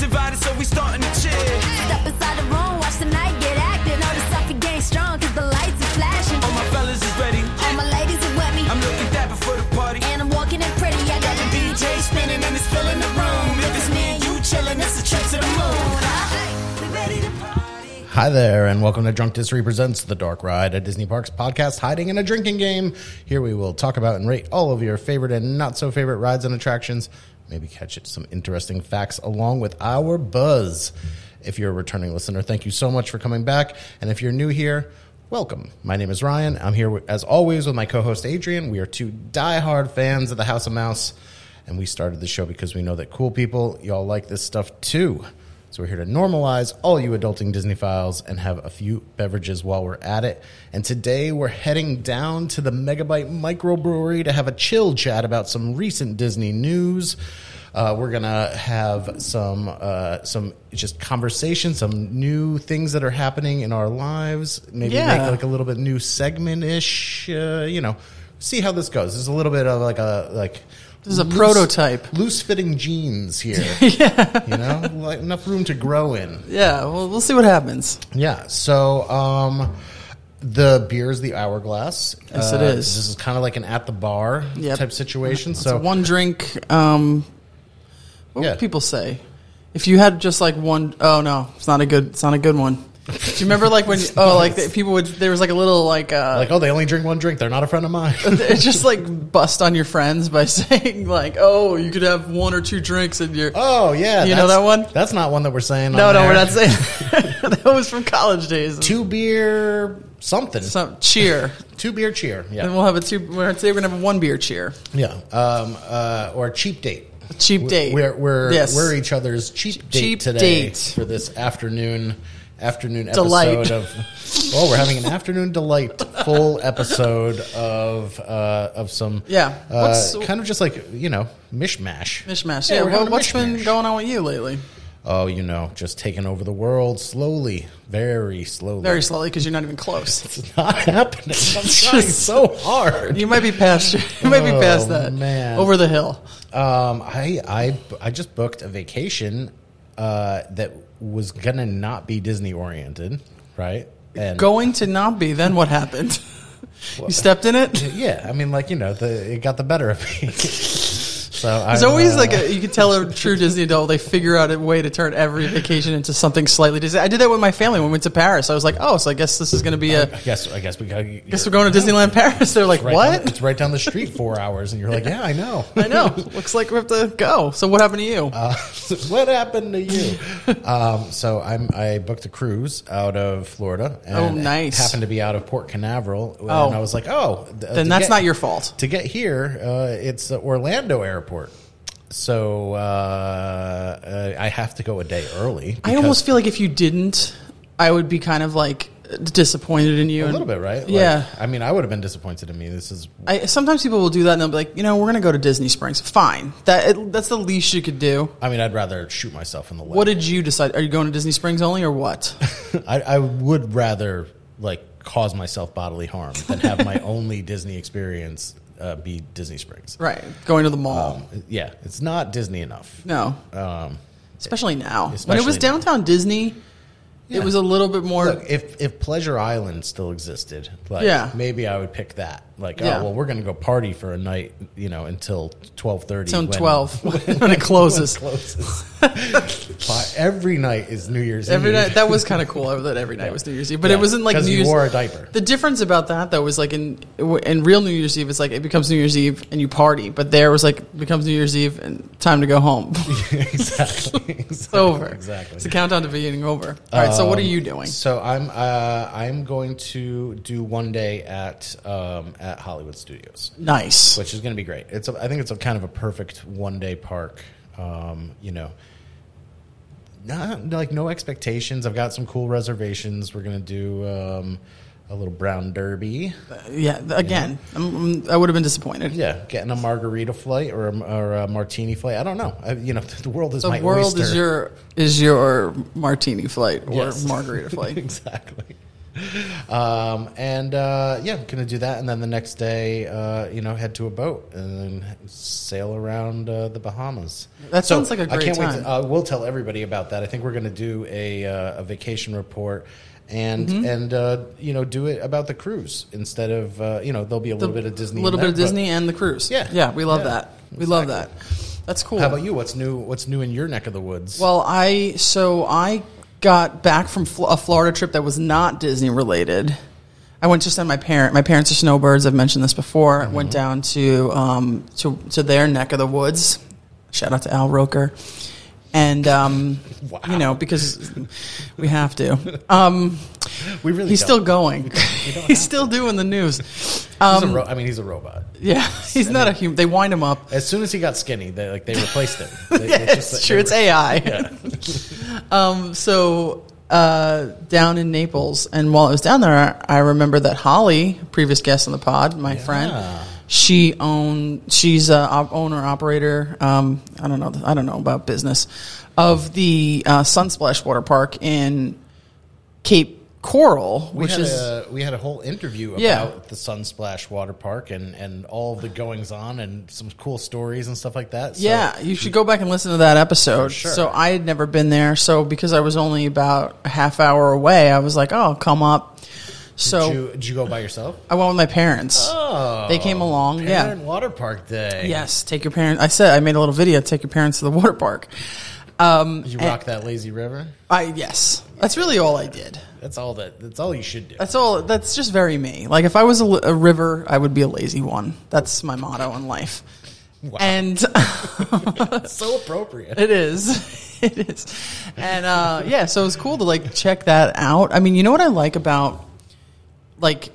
invited, so we starting to chill. Step inside the room, watch the night get active. Know the stuff you gain strong, cause the lights are flashing. All my fellas is ready. All my ladies are with me. I'm looking dapper for the party. And I'm walking in pretty. I got the DJ spinning and it's filling the room. If it's me and you chilling, it's a trip to the moon. We ready to party. Hi there, and welcome to Drunk History Presents The Dark Ride, a Disney Parks podcast hiding in a drinking game. Here we will talk about and rate all of your favorite and not so favorite rides and attractions. Maybe catch some interesting facts along with our buzz. If you're a returning listener, thank you so much for coming back. And if you're new here, welcome. My name is Ryan. I'm here, as always, with my co-host Adrian. We are two diehard fans of the House of Mouse, and we started the show because we know that cool people, y'all like this stuff too. So we're here to normalize all you adulting Disney-philes and have a few beverages while we're at it. And today we're heading down to the Megabyte Microbrewery to have a chill chat about some recent Disney news. We're going to have some just conversation, some new things that are happening in our lives. Maybe make like a little bit new segment-ish, see how this goes. There's a little bit of this is a prototype. Loose-fitting jeans here. Enough room to grow in. Yeah, well, we'll see what happens. Yeah, so the beer is the Hourglass. Yes, it is. This is kind of like an at-the-bar type situation. It's so a one drink. What would people say? If you had just like one, oh no, it's not a good one. Do you remember like when people would, there was like a little they only drink one drink, they're not a friend of mine. It's just like bust on your friends by saying like, oh, you could have one or two drinks and you're, oh yeah, you know that one? That's not one that we're saying. No, we're not saying that was from college days. Two beer something. Cheer. Two beer cheer. Yeah. And we'll have we're gonna have a one beer cheer. Yeah. Or a cheap date. A cheap date. We're each other's cheap date today for this afternoon delight. episode of. Oh, we're having an afternoon delight full episode of some kind of just like mishmash. Mishmash. Yeah. Well, what's been going on with you lately? Oh, just taking over the world slowly, very slowly. Very slowly, because you're not even close. It's not happening. I'm trying so hard. You might be past. That. Man. Over the hill. I just booked a vacation that was gonna not be Disney oriented, right? And going to not be. Then what happened? You stepped in it. Yeah, I mean, it got the better of me. So it's always you can tell a true Disney adult, they figure out a way to turn every vacation into something slightly Disney. I did that with my family when we went to Paris. I was like, oh, so I guess this is going to be I guess we're going to Disneyland Paris. They're like, what? It's right down the street 4 hours, and you're like, yeah, I know. I know. Looks like we have to go. So what happened to you? What happened to you? So I booked a cruise out of Florida. And nice. It happened to be out of Port Canaveral. And I was like, then that's not your fault. To get here, it's Orlando Airport. So I have to go a day early. I almost feel like if you didn't, I would be kind of like disappointed in you. A little bit, right? Yeah. I mean, I would have been disappointed in me. Sometimes people will do that and they'll be like, we're going to go to Disney Springs. Fine. That's the least you could do. I mean, I'd rather shoot myself in the leg. What did you decide? Are you going to Disney Springs only or what? I would rather cause myself bodily harm than have my only Disney experience be Disney Springs. Right. Going to the mall. It's not Disney enough. No. Especially now. When it was downtown Disney, it was a little bit more. Look, if Pleasure Island still existed, maybe I would pick that. We're going to go party for a night, until 12:30. Until 12 when it closes. Every night is New Year's Eve. Every night, that was kind of cool that every night was New Year's Eve, but it wasn't like New Year's. Because you wore a diaper. The difference about that though was in real New Year's Eve, it's like it becomes New Year's Eve and you party, but there was it becomes New Year's Eve and time to go home. Exactly. It's over. Exactly. It's a countdown to being over. All right. So what are you doing? So I'm going to do one day at Hollywood Studios. Nice. Which is going to be great. I think it's a kind of a perfect one-day park. No expectations. I've got some cool reservations. We're going to do a little brown derby. Again, I would have been disappointed. Yeah, getting a margarita flight or a martini flight. I don't know. The world is my oyster. The world is your martini flight or margarita flight. Exactly. Yeah, I'm gonna do that, and then the next day, head to a boat and then sail around the Bahamas. That sounds like a great I can't time. wait. We'll tell everybody about that. I think we're gonna do a vacation report. And do it about the cruise instead of there'll be a little bit of Disney, a little bit of Disney and the cruise. Yeah, we love that. We love that. That's cool. How about you? What's new in your neck of the woods? Well, I got back from a Florida trip that was not Disney related. I went to send my parents are snowbirds. I've mentioned this before. I went down to their neck of the woods. Shout out to Al Roker. And Wow. Because we have to. We really he's don't. still going. He's still doing the news. He's a robot. Yeah, he's not a human. They wind him up. As soon as he got skinny, they replaced him. It's true. It's AI. Yeah. So down in Naples, and while I was down there, I remember that Holly, previous guest on the pod, my friend, she's a owner operator. I don't know about business of the Sunsplash water park in Cape Coral, we had a whole interview about the Sunsplash water park and all of the goings on and some cool stories and stuff like that. So you should go back and listen to that episode. Sure. So I had never been there. So because I was only about a half hour away, I was like, oh, I'll come up. So did you go by yourself? I went with my parents. Oh, they came along. Parent water park day. Yes, take your parents. I made a little video. Take your parents to the water park. Did you rock that lazy river? Yes, that's really all I did. That's all you should do. That's all. That's just very me. Like if I was a river, I would be a lazy one. That's my motto in life. Wow. And so appropriate. It is. It is. And so it was cool to check that out. I mean, you know what I like about going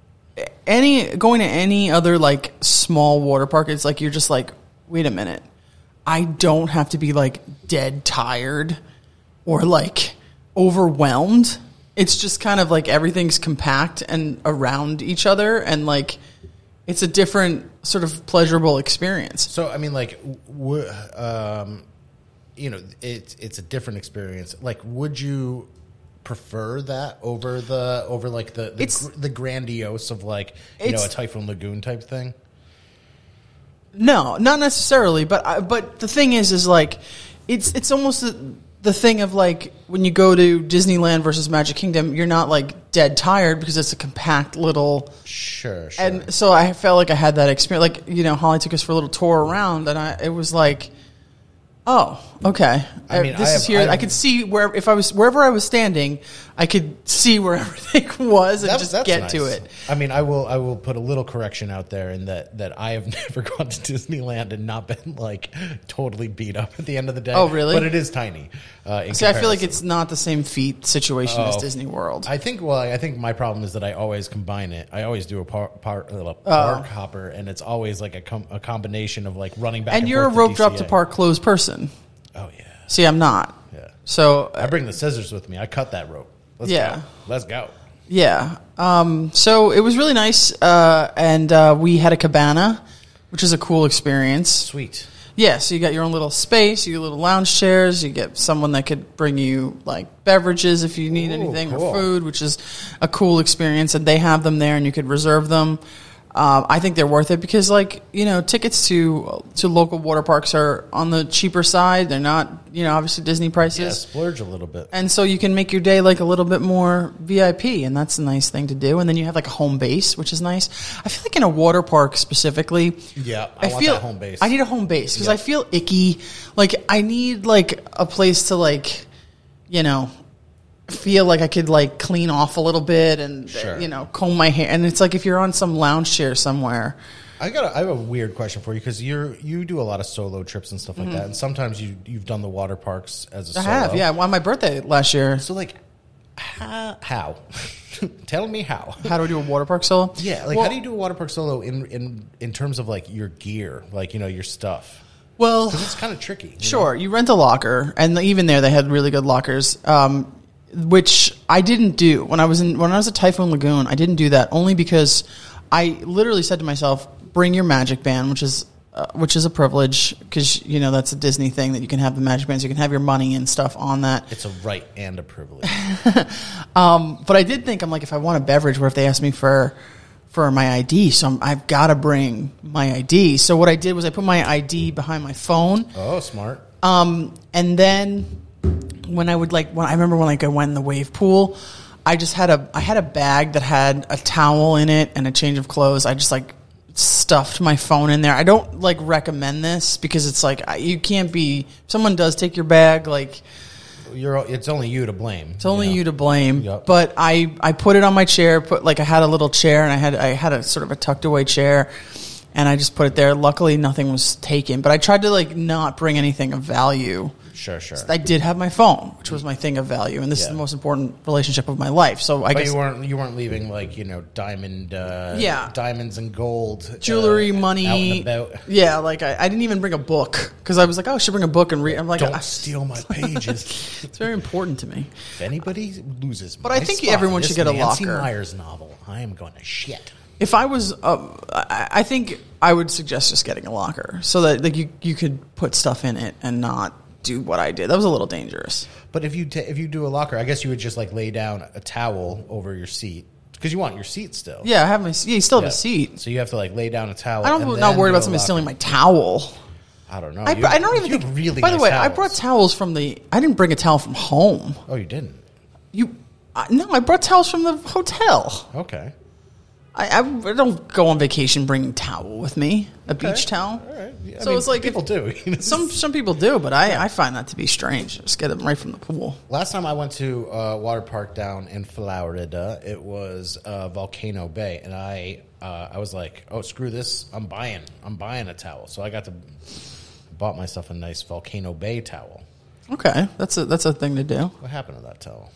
to any other small water park? It's you're just wait a minute. I don't have to be dead tired or overwhelmed. It's just kind of everything's compact and around each other, and it's a different sort of pleasurable experience. So I mean, it's a different experience. Would you prefer that over the grandiose of a Typhoon Lagoon type thing? No, not necessarily. But the thing is it's almost the thing of when you go to Disneyland versus Magic Kingdom, you're not dead tired because it's a compact little. Sure. And so I felt like I had that experience. Holly took us for a little tour around, and it was oh, okay. I mean, this is here. I could see wherever I was standing, I could see where everything was and just get nice. to it. I mean, I will put a little correction out there in that I have never gone to Disneyland and not been totally beat up at the end of the day. Oh, really? But it is tiny. See, I feel like it's not the same feat situation as Disney World. I think my problem is that I always combine it. I always do a park hopper, and it's always a combination of running back. And you're a forth rope to drop DCA. to park closed person. Oh yeah. See, I'm not. Yeah. So I bring the scissors with me. I cut that rope. Let's go. Yeah. So it was really nice, and we had a cabana, which is a cool experience. Sweet. Yeah, so you got your own little space, you get little lounge chairs, you get someone that could bring you beverages if you need anything, cool. or food, which is a cool experience, and they have them there and you could reserve them. I think they're worth it because tickets to local water parks are on the cheaper side. They're not, obviously Disney prices. Yeah, splurge a little bit. And so you can make your day a little bit more VIP, and that's a nice thing to do. And then you have a home base, which is nice. I feel in a water park specifically, yeah, I want that home base. I need a home base because I feel icky. I need a place to feel I could clean off a little bit and Sure. comb my hair. And it's if you're on some lounge chair somewhere. I have a weird question for you because you do a lot of solo trips and stuff like that, and sometimes you've done the water parks as a solo. I have, yeah, on my birthday last year. So how? Tell me how. How do I do a water park solo? Yeah, how do you do a water park solo in terms of your gear, your stuff? Well, Because it's kind of tricky. Sure, you rent a locker, and even there they had really good lockers, which I didn't do when I was at Typhoon Lagoon. I didn't do that only because I literally said to myself, "Bring your Magic Band," which is which is a privilege because that's a Disney thing that you can have the Magic Bands, you can have your money and stuff on that. It's a right and a privilege. But I did think, I'm like, if I want a beverage, what if they ask me for my ID? So I've got to bring my ID. So what I did was I put my ID behind my phone. Oh, smart. And then when I remember when I went in the wave pool, I had a bag that had a towel in it and a change of clothes. I just stuffed my phone in there. I don't recommend this because it's you can't be, if someone does take your bag, It's only you to blame. It's only you to blame. Yep. But I put it on my chair, I had a little chair and I had a sort of a tucked away chair and I just put it there. Luckily nothing was taken, but I tried to not bring anything of value. Sure. I did have my phone, which was my thing of value, and this is the most important relationship of my life. So I guess you weren't leaving diamonds and gold, jewelry, money, out and about. Yeah, I didn't even bring a book because I was like, oh, I should bring a book and read. I'm like, don't steal my pages. It's very important to me. If anybody loses, but I think everyone should get a Nancy locker. Myers novel, I am going to shit. If I was, I think I would suggest just getting a locker so that you could put stuff in it and not do what I did. That was a little dangerous. But if you do a locker, I guess you would just lay down a towel over your seat because you want your seat still. Yeah, I have my. Yeah, you still have a seat. So you have to lay down a towel. I'm not worried about somebody stealing my towel. I don't know. I don't even think. Really by the way, towels. I brought towels from the. I didn't bring a towel from home. Oh, you didn't? No, I brought towels from the hotel. Okay. I don't go on vacation bringing towel with me, beach towel. All right. Yeah, So it's people do. Some people do, but I find that to be strange. Just get them right from the pool. Last time I went to a water park down in Florida, it was Volcano Bay, and I was like, oh, screw this, I'm buying a towel. So I bought myself a nice Volcano Bay towel. Okay, that's a thing to do. What happened to that towel?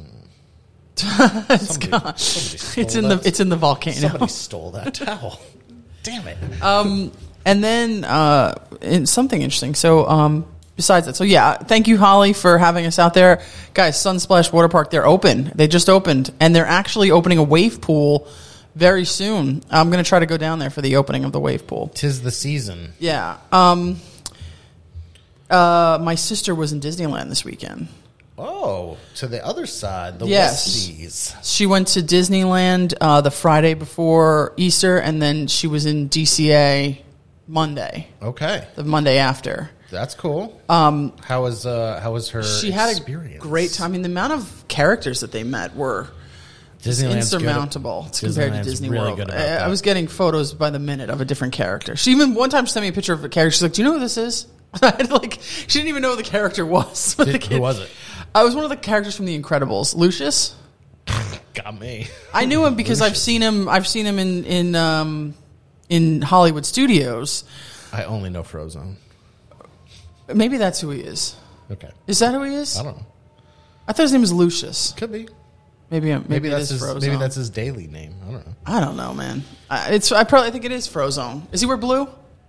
It's gone. It's in the volcano. Somebody stole that towel. Damn it. And then something interesting. So besides that, so yeah, thank you, Holly, for having us out there, guys. Sunsplash Water Park, they're open. They just opened, and they're actually opening a wave pool very soon. I'm going to try to go down there for the opening of the wave pool. 'Tis the season. Yeah. My sister was in Disneyland this weekend. Oh, to the other side, the Yes. Westies. She went to Disneyland the Friday before Easter, and then she was in DCA Monday, Okay, the Monday after. that's cool. How was her? She had experience? a great time. I mean, the amount of characters that they met were Disneyland's insurmountable compared to Disneyland's Disney really World. good about I that. was getting photos by the minute of a different character. She even one time sent me a picture of a character. She's like, "Do you know who this is?" She didn't even know who the character was. But Who was it? I was one of the characters from The Incredibles, Lucius. Got me. I knew him because I've seen him in Hollywood studios. I only know Frozone. Maybe that's who he is. Okay, Is that who he is? I don't know. I thought his name was Lucius. Could be. Maybe That's it is his. Frozone. Maybe that's his daily name. I don't know. I don't know, man. I probably think it is Frozone. Is he wear blue?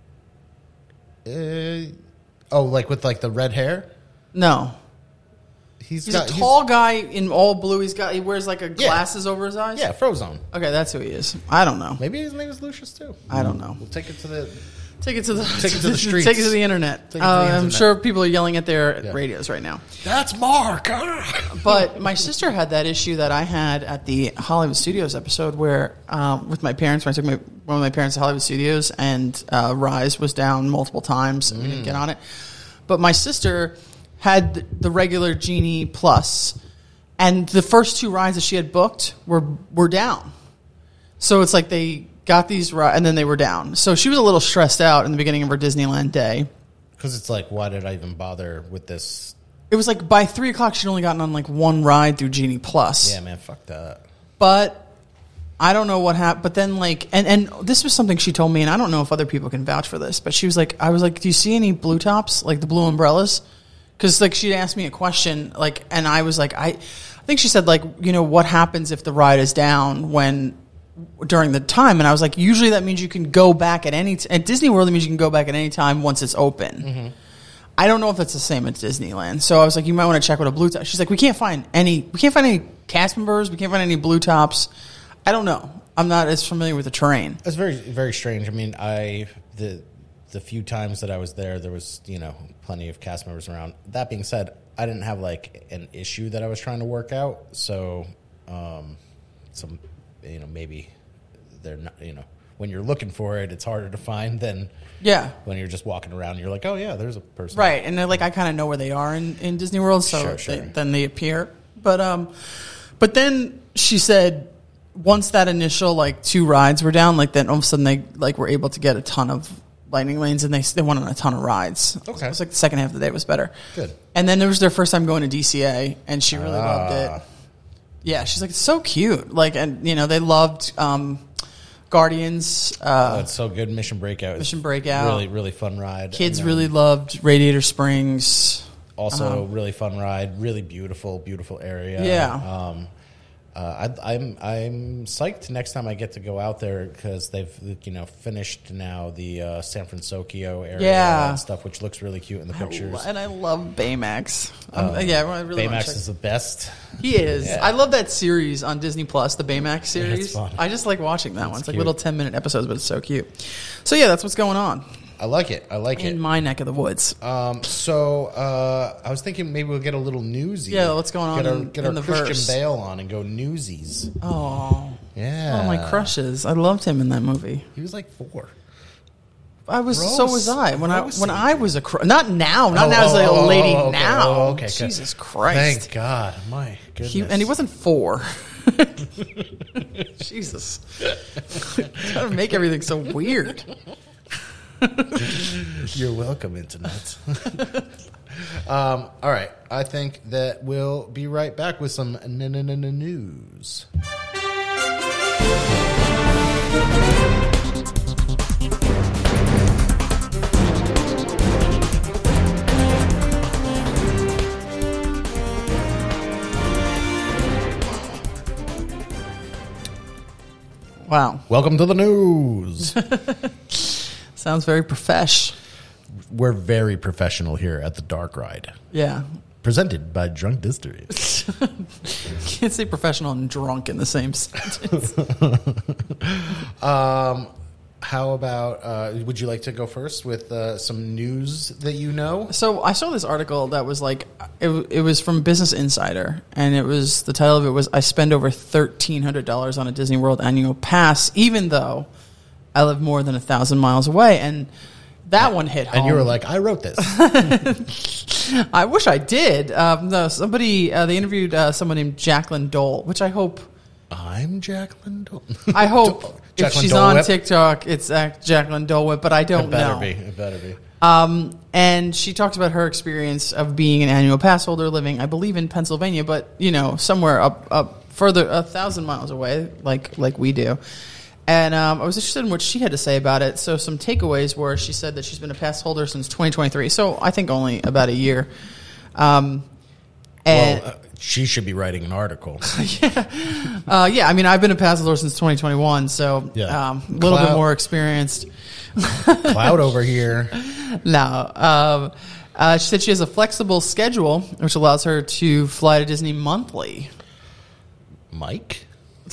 With the red hair. No. He's a tall guy in all blue. He wears glasses over his eyes. Yeah, Frozone. Okay, that's who he is. I don't know. Maybe his name is Lucius too. I don't know. We'll take it to the. Take it to the streets. Take it to the internet. Take it to the I'm internet. sure people are yelling at their radios right now. That's Mark. Ah! But my sister had that issue that I had at the Hollywood Studios episode where, with my parents, when I took one of my parents to Hollywood Studios, and Rise was down multiple times, and we didn't get on it. But my sister had the regular Genie Plus, and the first two rides that she had booked were down. So it's like they got these rides, and then they were down. So she was a little stressed out in the beginning of her Disneyland day. Because it's like, why did I even bother with this? It was like by 3 o'clock, she'd only gotten on one ride through Genie Plus. Yeah, man, fuck that. But I don't know what happened. But then and this was something she told me, and I don't know if other people can vouch for this, but she was like, I was like, do you see any blue tops, like the blue umbrellas? Because she'd asked me a question, and I was like, I think she said, what happens if the ride is down during the time? And I was like, usually that means you can go back at at Disney World, it means you can go back at any time once it's open. Mm-hmm. I don't know if that's the same at Disneyland. So I was like, you might want to check what a blue top. She's like, we can't find any cast members, we can't find any blue tops. I don't know. I'm not as familiar with the terrain. It's very, very strange. I mean, the few times that I was there was, plenty of cast members around. That being said, I didn't have like an issue that I was trying to work out. So, maybe they're not, when you're looking for it, it's harder to find than when you're just walking around. You're like, oh yeah, there's a person. Right. And I kind of know where they are in Disney World. So Sure. then they appear. But then she said, once that initial like 2 rides were down, like then all of a sudden they like were able to get a ton of lightning lanes and they went on a ton of rides. Okay. So it was like the second half of the day was better. Good. And then it was their first time going to DCA and she really loved it. Yeah, she's like, it's so cute. Like, and they loved Guardians. It's so good. Mission Breakout. Mission Breakout. Really, really fun ride. Kids really loved Radiator Springs. Also, really fun ride. Really beautiful, beautiful area. Yeah. I'm psyched next time I get to go out there because they've finished now the San Francisco area and stuff, which looks really cute in the pictures. And I love Baymax. I really Baymax is the best. He is. Yeah. I love that series on Disney Plus, the Baymax series. It's fun. I just like watching that one. It's like cute. little 10-minute episodes, but it's so cute. So yeah, that's what's going on I like it. in my neck of the woods. So I was thinking maybe we'll get a little newsy. Yeah, what's going on Get in our the Christian verse. Bale on and go newsies. Oh, Yeah. one of my crushes. I loved him in that movie. He was like 4. So was I when Gross. I was a not now, not now as a lady okay. now. Oh, okay, good. Jesus Christ! Thank God, my goodness. And he wasn't 4. Jesus, trying to make everything so weird. You're welcome, Internet. All right, I think that we'll be right back with some news. Wow, Welcome to the news. sounds very profesh. We're very professional here at the Dark Ride. Yeah, Presented by Drunk Distilleries. can't say professional and drunk in the same sentence. How about, would you like to go first with some news that you know? So I saw this article that was like, it was from Business Insider, and the title of it was, I spend over $1,300 on a Disney World annual pass, even though I live more than 1,000 miles away. And that one hit home. And you were like, I wrote this. I wish I did. No, they interviewed someone named Jacqueline Dole, which I hope I'm Jacqueline Dole. I hope if Jacqueline she's Dole on Whip? TikTok, it's Jacqueline Dole Whip, but I don't know. It better be. And she talks about her experience of being an annual pass holder living, I believe, in Pennsylvania, but, somewhere up further, 1,000 miles away, like we do. And I was interested in what she had to say about it. So some takeaways were, she said that she's been a pass holder since 2023, so I think only about a year. She should be writing an article. I mean, I've been a pass holder since 2021, so Yeah. a little bit more experienced. Cloud over here. No. She said she has a flexible schedule, which allows her to fly to Disney monthly. Mike?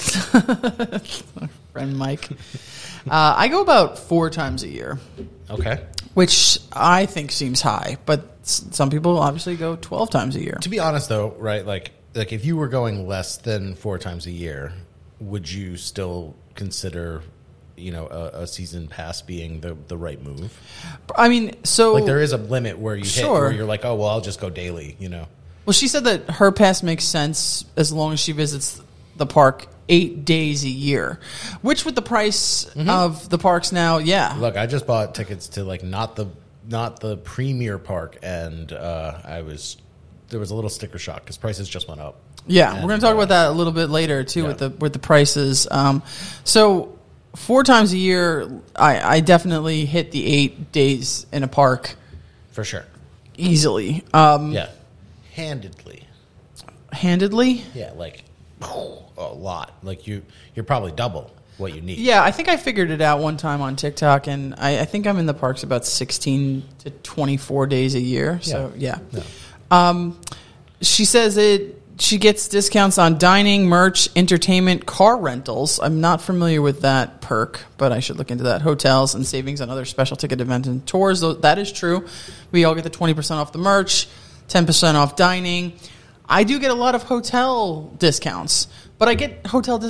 Friend Mike. I go about 4 times a year, Okay. which I think seems high, but some people obviously go 12 times a year. To be honest, though, right, like if you were going less than 4 times a year, would you still consider, a season pass being the right move? I mean, so... Like, there is a limit where you hit Sure. where you're like, oh, well, I'll just go daily, Well, she said that her pass makes sense as long as she visits the park 8 days a year, which with the price of the parks now, yeah. Look, I just bought tickets to, like, not the premier park, and there was a little sticker shock because prices just went up. Yeah, And, we're going to talk about that a little bit later too, yeah. with the prices. So 4 times a year, I definitely hit the 8 days in a park For sure. easily. Yeah. Handedly. Handedly? Yeah, like a lot. Like you're probably double what you need. Yeah, I think I figured it out one time on TikTok, and I think I'm in the parks about 16 to 24 days a year. So yeah. No. She says She gets discounts on dining, merch, entertainment, car rentals. I'm not familiar with that perk, but I should look into that. Hotels and savings on other special ticket events and tours. That is true. We all get the 20% off the merch, 10% off dining. I do get a lot of hotel discounts, but I get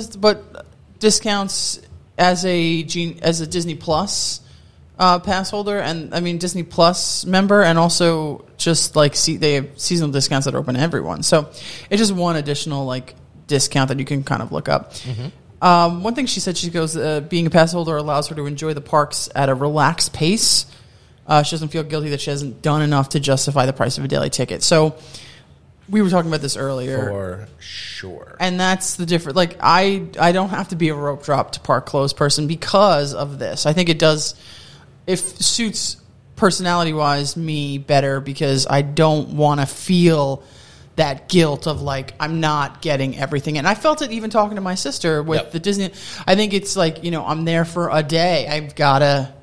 discounts as a Disney Plus pass holder, and I mean Disney Plus member, and also just like they have seasonal discounts that are open to everyone. So it's just one additional like discount that you can kind of look up. Mm-hmm. One thing she said, she goes, being a pass holder allows her to enjoy the parks at a relaxed pace. She doesn't feel guilty that she hasn't done enough to justify the price of a daily ticket. So we were talking about this earlier. For sure. And that's the difference. Like, I don't have to be a rope drop to park closed person because of this. I think it does, it suits personality-wise me better because I don't want to feel that guilt of, like, I'm not getting everything. And I felt it even talking to my sister with the Disney. I think it's like, you know, I'm there for a day. I've got to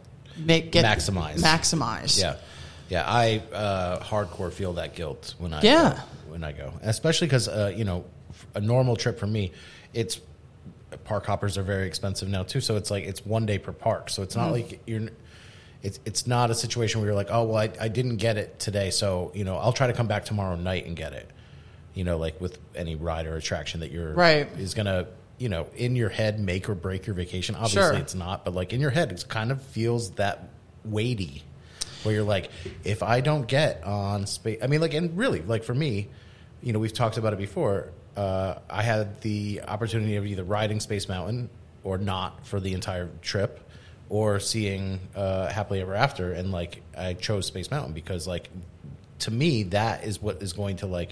maximize. Yeah. Yeah, I hardcore feel that guilt when I go, especially because you know, a normal trip for me, it's park hoppers are very expensive now too. So it's like it's 1 day per park. So it's not like it's not a situation where you're like, oh well, I didn't get it today, so you know I'll try to come back tomorrow night and get it. You know, like with any ride or attraction that you're is gonna, you know, in your head make or break your vacation. Obviously, it's not, but like in your head, it kind of feels that weighty. Where you're like, if I don't get on space, I mean, like, and really, like for me, you know, we've talked about it before. I had the opportunity of either riding Space Mountain or not for the entire trip, or seeing Happily Ever After, and like I chose Space Mountain because, like, to me, that is what is going to like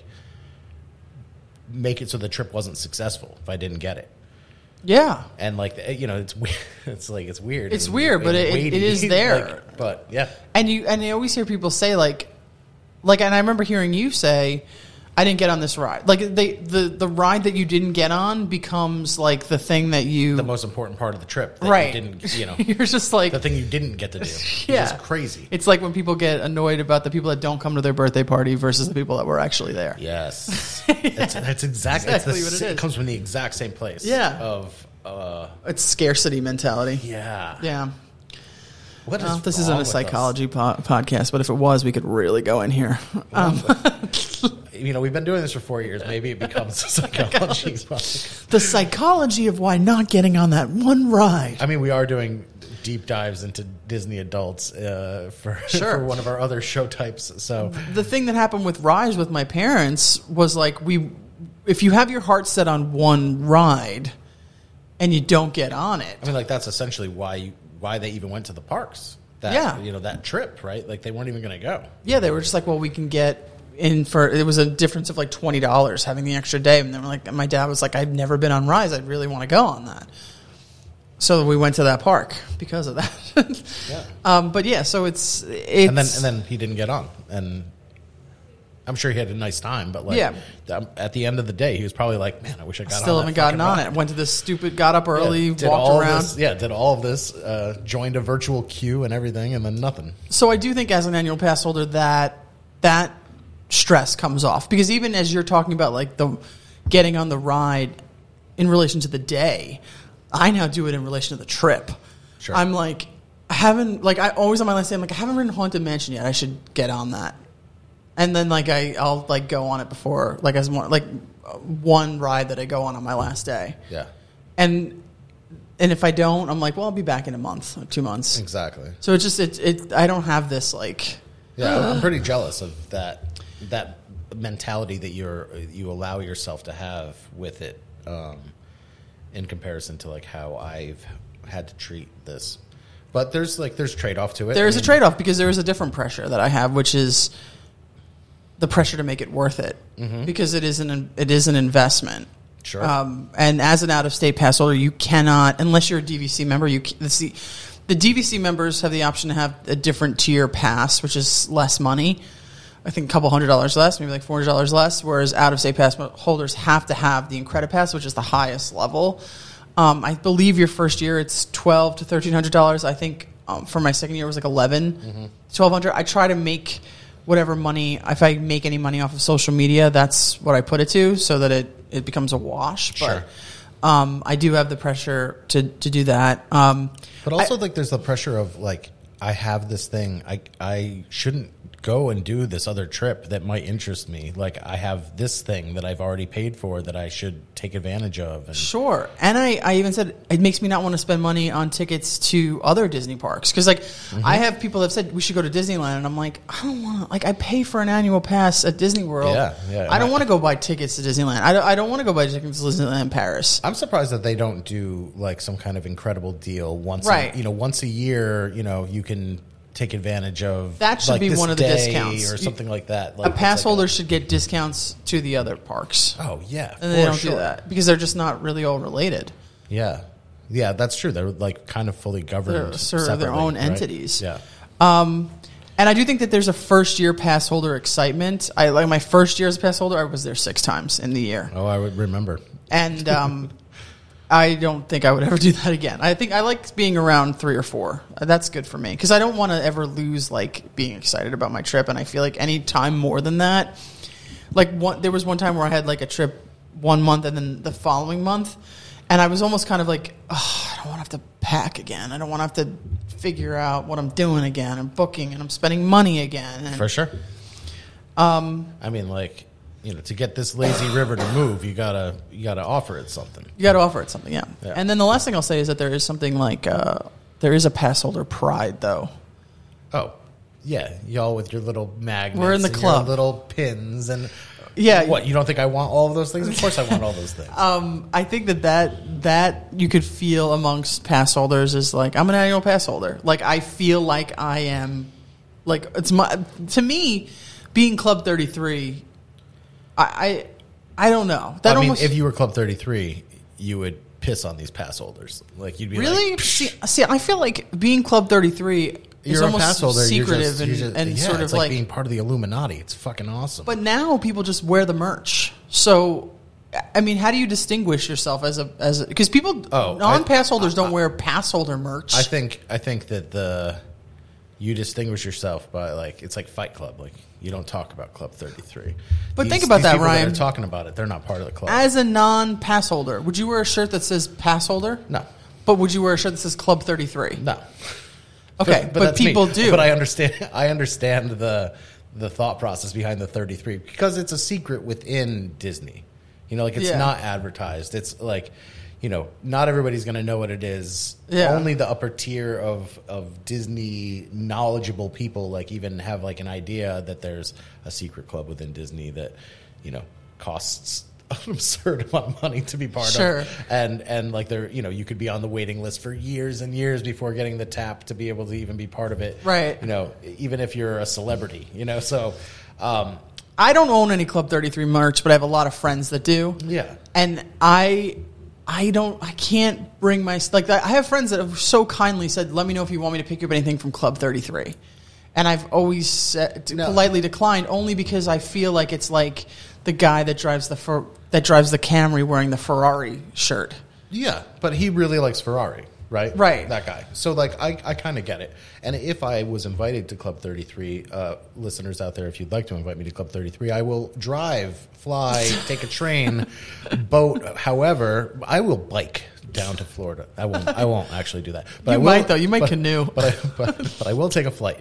make it so the trip wasn't successful if I didn't get it. Yeah, and like, you know, it's weird. It's like it's weird. It's weird, but it is there. Like, but yeah, and I always hear people say like, and I remember hearing you say, I didn't get on this ride. Like the ride that you didn't get on becomes like the thing that the most important part of the trip. That right? You didn't, you know, you're just like the thing you didn't get to do. Yeah, it's crazy. It's like when people get annoyed about the people that don't come to their birthday party versus the people that were actually there. Yes, yeah. That's exactly what it is. It comes from the exact same place. Yeah, it's scarcity mentality. Yeah, yeah. What is this isn't a psychology podcast, but if it was, we could really go in here. You know, we've been doing this for 4 years. Maybe it becomes a psychology podcast. The psychology of why not getting on that one ride. I mean, we are doing deep dives into Disney adults for one of our other show types. So the thing that happened with Rise with my parents was like, if you have your heart set on one ride and you don't get on it. I mean, like, that's essentially why they even went to the parks. You know, that trip, right? Like, they weren't even going to go. Yeah, they were just like, well, we can get in for, it was a difference of like $20 having the extra day. And then we're like, my dad was like, I've never been on Rise. I really want to go on that. So we went to that park because of that. Yeah. But yeah, so it's and then he didn't get on, and I'm sure he had a nice time, but like, at the end of the day, he was probably like, man, I wish I got still on haven't gotten on it. Went to this got up early, walked around. Did all of this, joined a virtual queue and everything, and then nothing. So I do think as an annual pass holder that stress comes off, because even as you're talking about like the getting on the ride in relation to the day, I now do it in relation to the trip. Sure. I'm like, I always on my last day, I'm like, I haven't ridden Haunted Mansion yet. I should get on that. And then like I'll like go on it before, like as more like one ride that I go on my last day. Yeah. And if I don't, I'm like, well, I'll be back in a month or 2 months. Exactly. So it's just I don't have this like. Yeah, I'm pretty jealous of that mentality that you allow yourself to have with it, in comparison to like how I've had to treat this. But there's trade-off to it. There's a trade-off because there is a different pressure that I have, which is the pressure to make it worth it, because it is an investment. Sure. And as an out-of-state pass holder, you cannot, unless you're a DVC member, the DVC members have the option to have a different tier pass, which is less money. I think a couple $100 less, maybe like $400 less, whereas out-of-state pass holders have to have the Incredipass, which is the highest level. I believe your first year it's $1,200 to $1,300. I think for my second year it was like $1,200. I try to make whatever money, if I make any money off of social media, that's what I put it to, so that it becomes a wash. Sure. But I do have the pressure to do that. But also, like, there's the pressure of, like, I have this thing. I shouldn't go and do this other trip that might interest me. Like, I have this thing that I've already paid for that I should take advantage of. And Sure. And I even said it makes me not want to spend money on tickets to other Disney parks. Because, like, I have people that have said we should go to Disneyland. And I'm like, I don't want to. Like, I pay for an annual pass at Disney World. Yeah. I don't want to go buy tickets to Disneyland. I don't want to go buy tickets to Disneyland Paris. I'm surprised that they don't do, like, some kind of incredible deal once a year, you can take advantage of. That should like, be this one of the day discounts. or something like that. A Like, pass it's holder like should get discounts to the other parks. Oh, yeah. And they don't sure. do that because they're just not really all related. Yeah. Yeah, that's true. They're, like, kind of fully governed. They're sort of their separately, own right? entities. Yeah. And I do think that there's a first year pass holder excitement. Like my first year as a pass holder, I was there 6 times in the year. Oh, I would remember. And I don't think I would ever do that again. I think I like being around 3 or 4. That's good for me because I don't want to ever lose like being excited about my trip. And I feel like any time more than that, like there was one time where I had like a trip 1 month and then the following month, and I was almost kind of like, oh, I don't want to have to pack again. I don't want to have to figure out what I'm doing again. I'm booking and I'm spending money again. And, For sure. I mean, like, to get this lazy river to move, you gotta offer it something. You got to offer it something, yeah. Yeah. And then the last thing I'll say is that there is something like there is a pass holder pride, though. Oh, yeah, y'all with your little magnets. We're in the and club. Your little pins and Yeah. What? You don't think I want all of those things? Of course, I want all those things. I think that you could feel amongst pass holders is like I'm an annual pass holder. Like I feel like I am, like it's to me, being Club 33. I don't know. That I mean, almost, if you were Club 33, you would piss on these pass holders. Like you'd be really like, see. I feel like being Club 33 is you're a almost pass holder. secretive you're just, and yeah, sort it's of like being part of the Illuminati. It's fucking awesome. But now people just wear the merch. So, I mean, how do you distinguish yourself as a because people non-pass holders don't wear pass holder merch. I think that you distinguish yourself by like it's like Fight Club. Like you don't talk about Club 33. But think about that, people Ryan. That are talking about it. They're not part of the club. As a non-pass holder, would you wear a shirt that says pass holder? No. But would you wear a shirt that says Club 33? No. Okay, but that's people me. do. But I understand the thought process behind the 33 because it's a secret within Disney. Like it's not advertised. It's like, not everybody's going to know what it is. Yeah. Only the upper tier of Disney knowledgeable people like even have like an idea that there's a secret club within Disney that, costs an absurd amount of money to be part of. And like there, you could be on the waiting list for years and years before getting the tap to be able to even be part of it. Right. Even if you're a celebrity, so, I don't own any Club 33 merch, but I have a lot of friends that do. Yeah. And I can't bring my, like, I have friends that have so kindly said, let me know if you want me to pick up anything from Club 33. And I've always politely declined only because I feel like it's like the guy that drives the Camry wearing the Ferrari shirt. Yeah, but he really likes Ferrari, right? Right. That guy. So, like, I kind of get it. And if I was invited to Club 33, listeners out there, if you'd like to invite me to Club 33, I will drive, fly, take a train, boat. However, I will bike down to Florida. I won't actually do that. But You I will, might, though. You might canoe. But I will take a flight.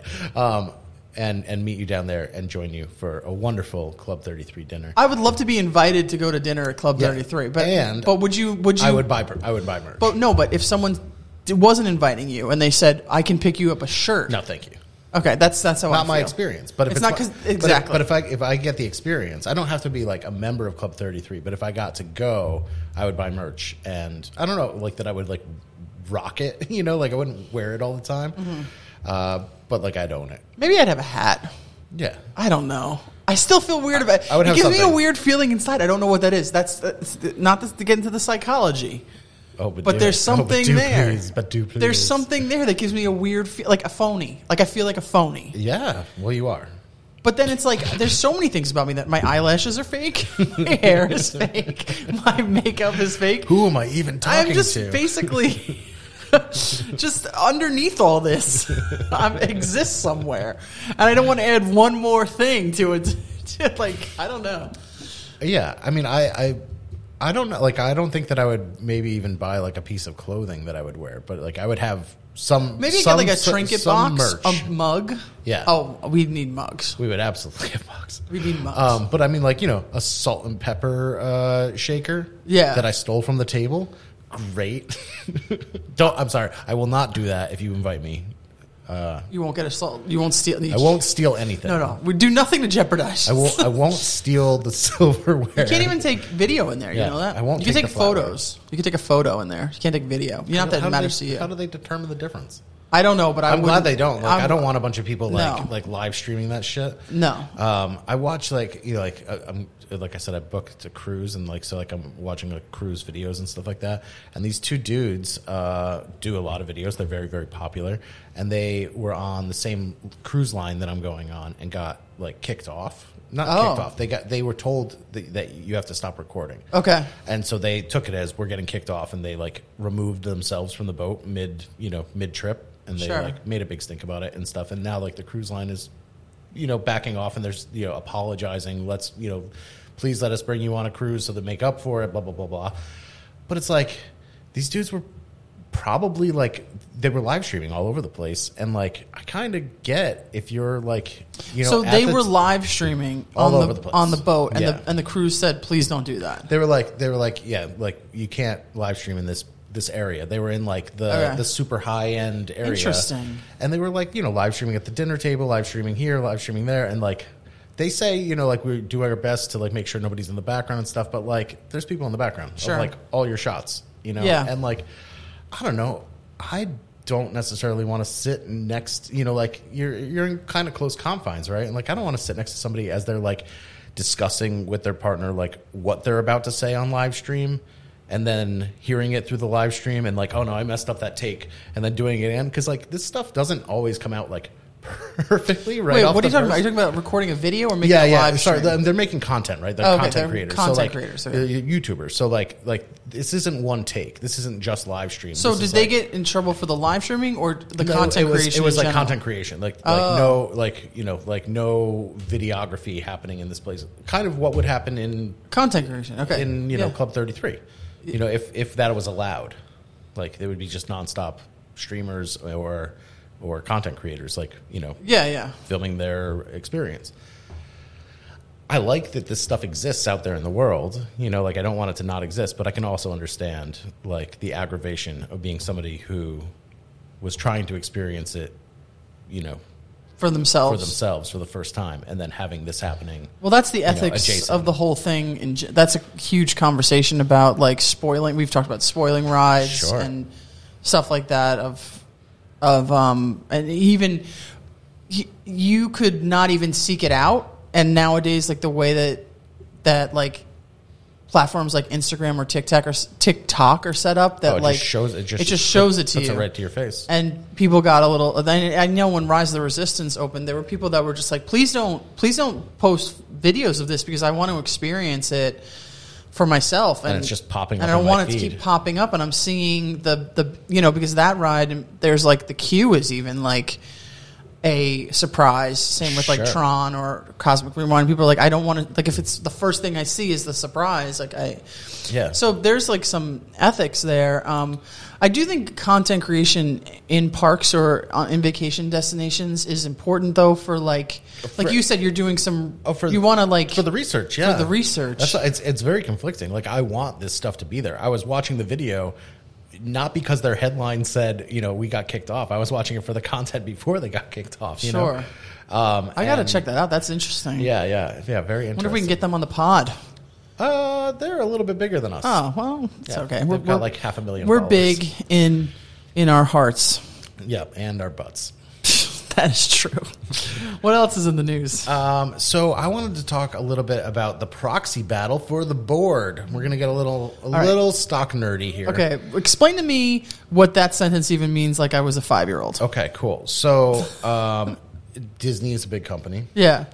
And meet you down there and join you for a wonderful Club 33 dinner. I would love to be invited to go to dinner at Club 33, but would you? I would buy merch. But if someone wasn't inviting you and they said I can pick you up a shirt, No, thank you. Okay, that's how I feel. Not my experience, but if it's not because exactly. But if I get the experience, I don't have to be like a member of Club 33. But if I got to go, I would buy merch, and I don't know, like that I would like rock it. Like I wouldn't wear it all the time. Mm-hmm. But like I'd own it. Maybe I'd have a hat. Yeah, I don't know. I still feel weird about it. I would have it gives me something. a weird feeling inside. I don't know what that is. That's not to get into the psychology. Oh, but there's something there. Please, but do please. There's something there that gives me a weird feel, like a phony. Like I feel like a phony. Yeah, well, you are. But then it's like there's so many things about me that my eyelashes are fake, my hair is fake, my makeup is fake. Who am I even talking I'm just to? basically just underneath all this, exists somewhere, and I don't want to add one more thing to it. Like, I don't know. Yeah, I mean, I don't know. Like, I don't think that I would maybe even buy like a piece of clothing that I would wear, but like I would have some. Maybe some, get like a trinket box, merch. a mug. Yeah. Oh, we need mugs. We would absolutely get mugs. We need mugs. But I mean, like, a salt and pepper shaker. Yeah. That I stole from the table. Great. I'm sorry. I will not do that if you invite me. You won't get you won't steal. I won't steal anything. No. We do nothing to jeopardize. I won't steal the silverware. You can't even take video in there. You Yeah, know that? I won't You can take take the flatware. photos. You can take a photo in there. You can't take video. You don't have that matters to you. How do they determine the difference? I don't know, but I'm glad wouldn't- they don't. Like, I I'm- don't want a bunch of people No. like live streaming that shit. No. I watch I'm like I said, I booked a cruise and I'm watching like cruise videos and stuff like that. And these two dudes do a lot of videos. They're very, very popular, and they were on the same cruise line that I'm going on and got like kicked off. Not kicked off. They were told that you have to stop recording. Okay. And so they took it as we're getting kicked off, and they like removed themselves from the boat mid trip, and they Sure. like made a big stink about it and stuff. And now like the cruise line is, backing off, and there's apologizing. Let's please let us bring you on a cruise so they make up for it. Blah blah blah blah. But it's like these dudes were probably like they were live streaming all over the place, and like I kind of get if you're like So at they the were live streaming all on over the place. on the boat, and Yeah. the crew said, "Please don't do that." They were like, yeah, like you can't live stream in this area. They were in like the super high end area. Interesting. And they were like, live streaming at the dinner table, live streaming here, live streaming there, and like they say, like we do our best to like make sure nobody's in the background and stuff, but like there's people in the background Sure. of like all your shots, Yeah. and like I don't know, I don't necessarily want to sit next, like you're in kind of close confines, right? And like I don't want to sit next to somebody as they're like discussing with their partner like what they're about to say on live stream, and then hearing it through the live stream and like, oh no, I messed up that take, and then doing it again, because like this stuff doesn't always come out like perfectly right. Wait, off what are you the talking about? Are first- you talking about recording a video or making a live Sorry, stream? they're making content, right? They're Oh, okay, content they're creators. content so like, creators, okay. YouTubers. So like this isn't one take. This isn't just live stream. So This did is, they like- get in trouble for the live streaming or the No, content creation? It was in like general? content creation, like no, like no videography happening in this place. Kind of what would happen in Content creation. Okay. in Yeah. Club 33. If that was allowed, like they would be just nonstop streamers or content creators, like Yeah. filming their experience. I like that this stuff exists out there in the world. Like I don't want it to not exist, but I can also understand like the aggravation of being somebody who was trying to experience it, For themselves. for the first time, and then having this happening. Well, that's the ethics adjacent. of the whole thing. That's a huge conversation about like spoiling. We've talked about spoiling rides Sure. and stuff like that. And even you could not even seek it out. And nowadays, like the way that like platforms like Instagram or TikTok are set up, that It like just shows it. just shows it to puts you it right to your face. And people got a little. I know when Rise of the Resistance opened, there were people that were just like, "Please don't post videos of this because I want to experience it for myself." And it's just popping and up I on don't my want it to feed. keep popping up, and I'm seeing the because that ride, there's like the queue is even like a surprise. Same with like Sure. Tron or Cosmic Rewind. People are like, I don't want to, like, if it's the first thing I see is the surprise, like Yeah. So there's like some ethics there. I do think content creation in parks or in vacation destinations is important, though, for like you said, you're doing some. You want to like for the research, yeah, for the research. It's very conflicting. Like I want this stuff to be there. I was watching the video. Not because their headline said, we got kicked off. I was watching it for the content before they got kicked off. Sure. I got to check that out. That's interesting. Yeah. Very interesting. Wonder if we can get them on the pod. They're a little bit bigger than us. Oh, well, it's okay. They've got like 500,000 We're followers. big in our hearts. Yeah, and our butts. That is true. What else is in the news? So I wanted to talk a little bit about the proxy battle for the board. We're going to get a little stock nerdy here. Okay, explain to me what that sentence even means, like I was a 5-year-old. Okay, cool. So Disney is a big company. Yeah.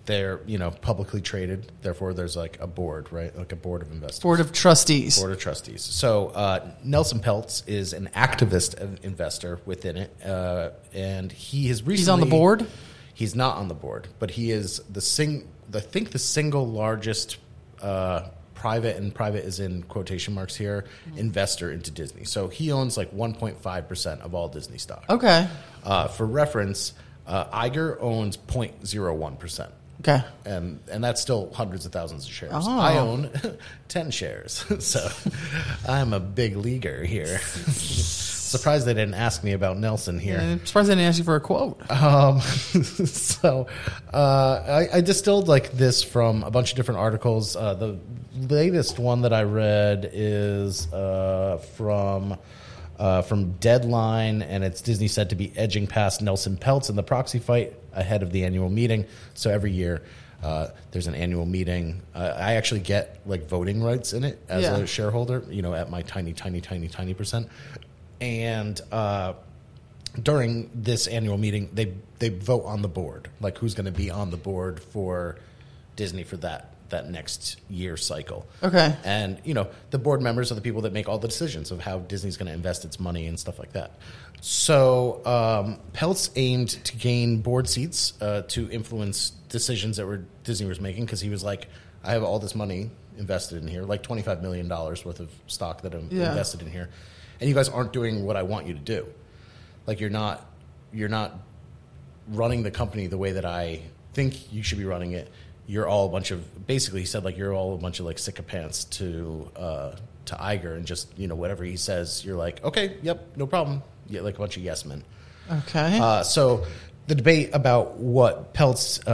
they're, publicly traded. Therefore, there's like a board, right? Like a board of investors. Board of trustees. Board of trustees. So Nelson Peltz is an activist investor within it, and he has recently. He's on the board? He's not on the board, but he is the single largest private, and private is in quotation marks here, investor into Disney. So he owns like 1.5% of all Disney stock. Okay. For reference, Iger owns 0.01%. Okay. And that's still hundreds of thousands of shares. Oh. I own 10 shares. So I'm a big leaguer here. Surprised they didn't ask me about Nelson here. I'm surprised they didn't ask you for a quote. So I distilled like this from a bunch of different articles. The latest one that I read is from Deadline, and it's Disney said to be edging past Nelson Peltz in the proxy fight ahead of the annual meeting. So every year there's an annual meeting. I actually get like voting rights in it as a shareholder, at my tiny percent. And during this annual meeting, they vote on the board, like who's going to be on the board for Disney for that next year cycle. Okay. And, the board members are the people that make all the decisions of how Disney's going to invest its money and stuff like that. So Peltz aimed to gain board seats to influence decisions that Disney was making, because he was like, I have all this money invested in here, like $25 million worth of stock that I'm invested in here. And you guys aren't doing what I want you to do. Like, you're not running the company the way that I think you should be running it. You're all a bunch of, basically he said, like, you're all a bunch of like sycophants to Iger, and just, whatever he says, you're like, okay, yep, no problem. Yeah, like a bunch of yes men. Okay. So the debate about what Peltz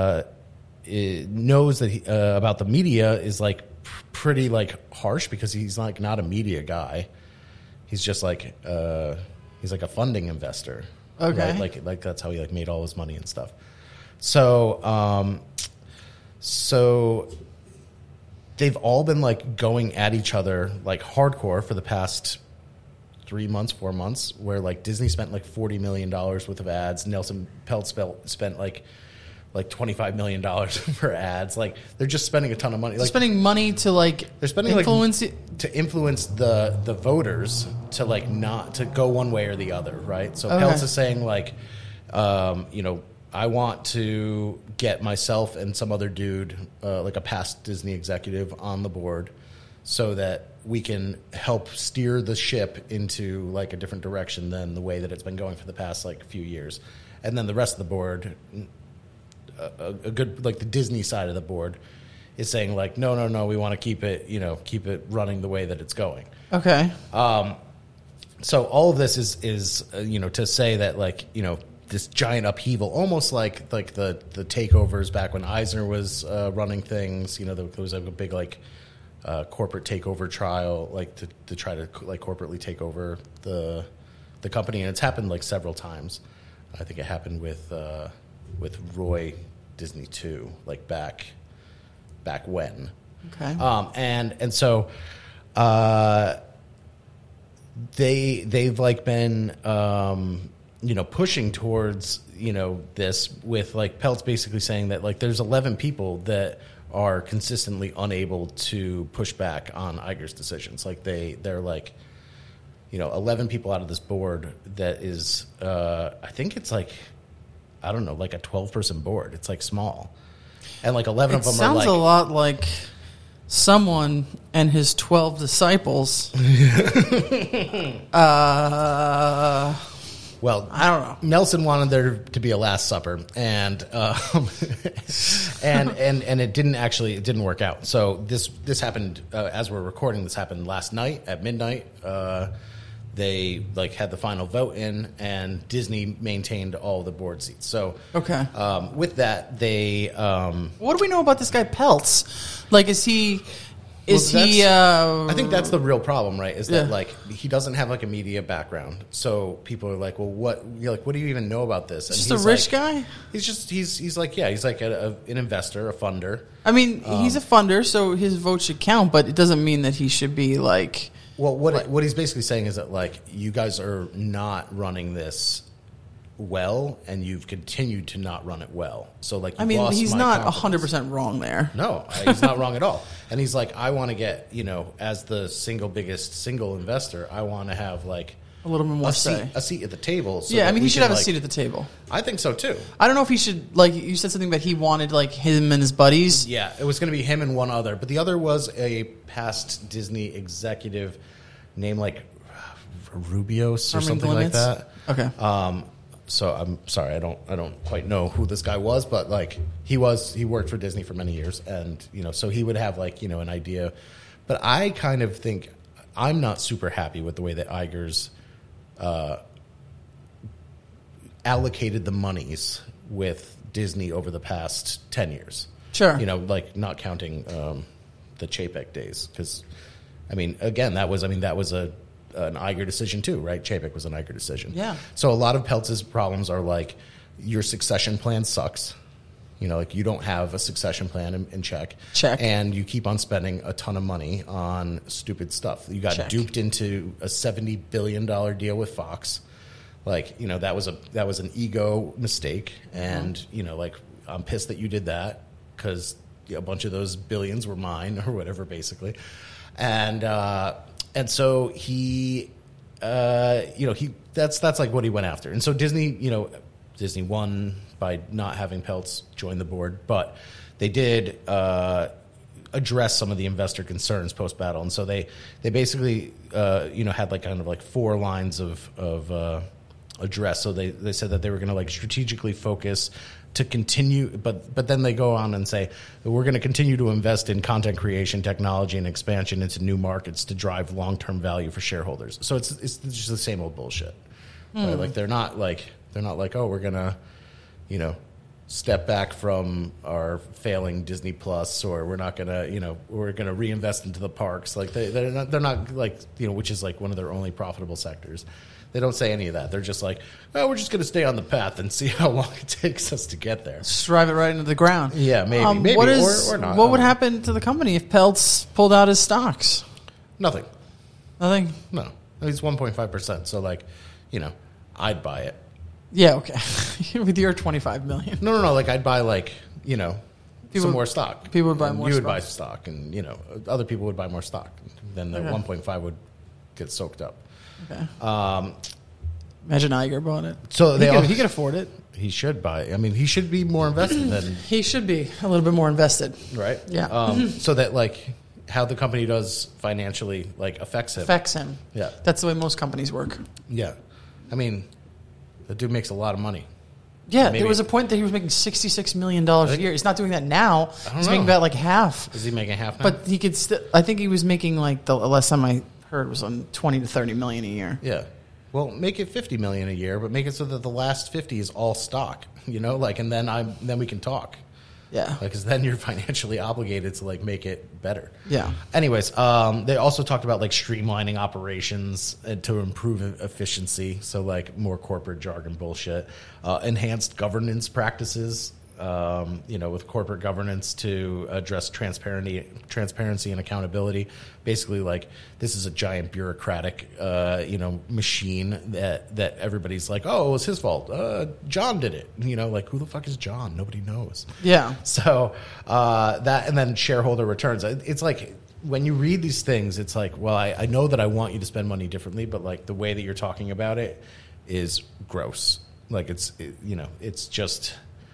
knows that about the media is like pretty like harsh, because he's like not a media guy. He's just like he's like a funding investor. Okay. Right? Like that's how he like made all his money and stuff. So so they've all been like going at each other like hardcore for the past 3 months, 4 months, where like Disney spent like $40 million worth of ads. Nelson Peltz spent like $25 million for ads. Like, they're just spending a ton of money. Like, spending money to like they're spending influence to influence the voters to like not to go one way or the other, right? So Okay. Peltz is saying like, I want to get myself and some other dude, like a past Disney executive, on the board, so that we can help steer the ship into like a different direction than the way that it's been going for the past like few years. And then the rest of the board, a good, like the Disney side of the board, is saying like, no, we want to keep it running the way that it's going. Okay. So all of this is to say that like, this giant upheaval, almost like the takeovers back when Eisner was running things. There was like a big like corporate takeover trial, like to try to like corporately take over the company, and it's happened like several times. I think it happened with Roy Disney too, like back when. Okay. And so they've like been pushing towards this, with like Peltz basically saying that like there's 11 people that are consistently unable to push back on Iger's decisions. Like they're like 11 people out of this board that is I think it's like, I don't know, like a 12-person board. It's like small, and like 11 of them are like, sounds a lot like someone and his 12 disciples. Well, I don't know. Nelson wanted there to be a Last Supper, and and it didn't work out. So this happened as we're recording. This happened last night at midnight. They like had the final vote in, and Disney maintained all the board seats. So Okay. With that, they What do we know about this guy Peltz? Like, is he? Is he? I think that's the real problem, right? Is that Yeah. like he doesn't have like a media background, so people are like, "Well, what? You're like, what do you even know about this?" And Just a he's rich like- guy? He's like an investor, a funder. I mean, he's a funder, so his vote should count, but it doesn't mean that he should be like. Well, what he's basically saying is that like you guys are not running this well, and you've continued to not run it well. So like, I mean, he's my not confidence. 100% wrong there. No, he's not wrong at all. And he's like, I want to get, as the biggest single investor, I want to have like A little bit more a say. seat at the table. So Yeah, I that mean, we he should can, have a like- seat at the table. I think so too. I don't know if he should, like, you said something about he wanted, like, him and his buddies. Yeah, it was going to be him and one other, but the other was a past Disney executive named like Rubios or Herman something like Glimitz? that. Okay. So I'm sorry, I don't quite know who this guy was, but like he worked for Disney for many years, and so he would have like an idea. But I kind of think I'm not super happy with the way that Iger's allocated the monies with Disney over the past 10 years. Sure. Like not counting the Chapek days, because I mean, again, that was an Iger decision too, right? Chapek was an Iger decision. Yeah. So a lot of Peltz's problems are like your succession plan sucks. Like you don't have a succession plan in check. Check. And you keep on spending a ton of money on stupid stuff. You got Check. duped into a $70 billion deal with Fox. Like, that was an ego mistake. And, like, I'm pissed that you did that because a bunch of those billions were mine or whatever, basically. And so he, that's like what he went after. And so Disney won by not having Peltz join the board, but they did address some of the investor concerns post battle. And so they basically had like kind of like 4 lines of address. So they said that they were going to like strategically focus to continue, but then they go on and say that we're going to continue to invest in content creation, technology, and expansion into new markets to drive long-term value for shareholders. So it's just the same old bullshit. Right? Like they're not like, oh, we're going to, step back from our failing Disney Plus, or we're not going to, we're going to reinvest into the parks. Like they're not like, which is like one of their only profitable sectors. They don't say any of that. They're just like, oh, we're just going to stay on the path and see how long it takes us to get there. Just drive it right into the ground. Yeah, maybe, or not. What would happen to the company if Peltz pulled out his stocks? Nothing. Nothing? No. It's 1.5%. So, like, I'd buy it. Yeah, okay. With your $25 million. No. Like, I'd buy, like, People- some more stock. people would buy And more You would stock. buy stock, and, other people would buy more stock. Then the Okay. 1.5 would get soaked up. Okay. Imagine Iger bought it. So He could afford it. He should buy. I mean, he should be more invested than, He should be a little bit more invested. right? Yeah. So that, like, how the company does financially, like, affects him. Affects him. Yeah. That's the way most companies work. Yeah. I mean, the dude makes a lot of money. Yeah, Maybe. there was a point that he was making $66 million a year. He's not doing that now. He's making know. about like half. Is he making half now? But he could still. I think he was making like the last time I heard was on 20 to 30 million a year. Yeah. Well, make it $50 million a year, but make it so that the last 50 is all stock. And then we can talk. Yeah. Because then you're financially obligated to like make it better. Yeah. Anyways, they also talked about like streamlining operations to improve efficiency. So like more corporate jargon bullshit, enhanced governance practices. With corporate governance to address transparency and accountability. Basically, like this is a giant bureaucratic, machine that everybody's like, oh, it was his fault. John did it. Like who the fuck is John? Nobody knows. Yeah. So that, and then shareholder returns. It's like when you read these things, it's like, well, I know that I want you to spend money differently, but like the way that you're talking about it is gross. Like it's just.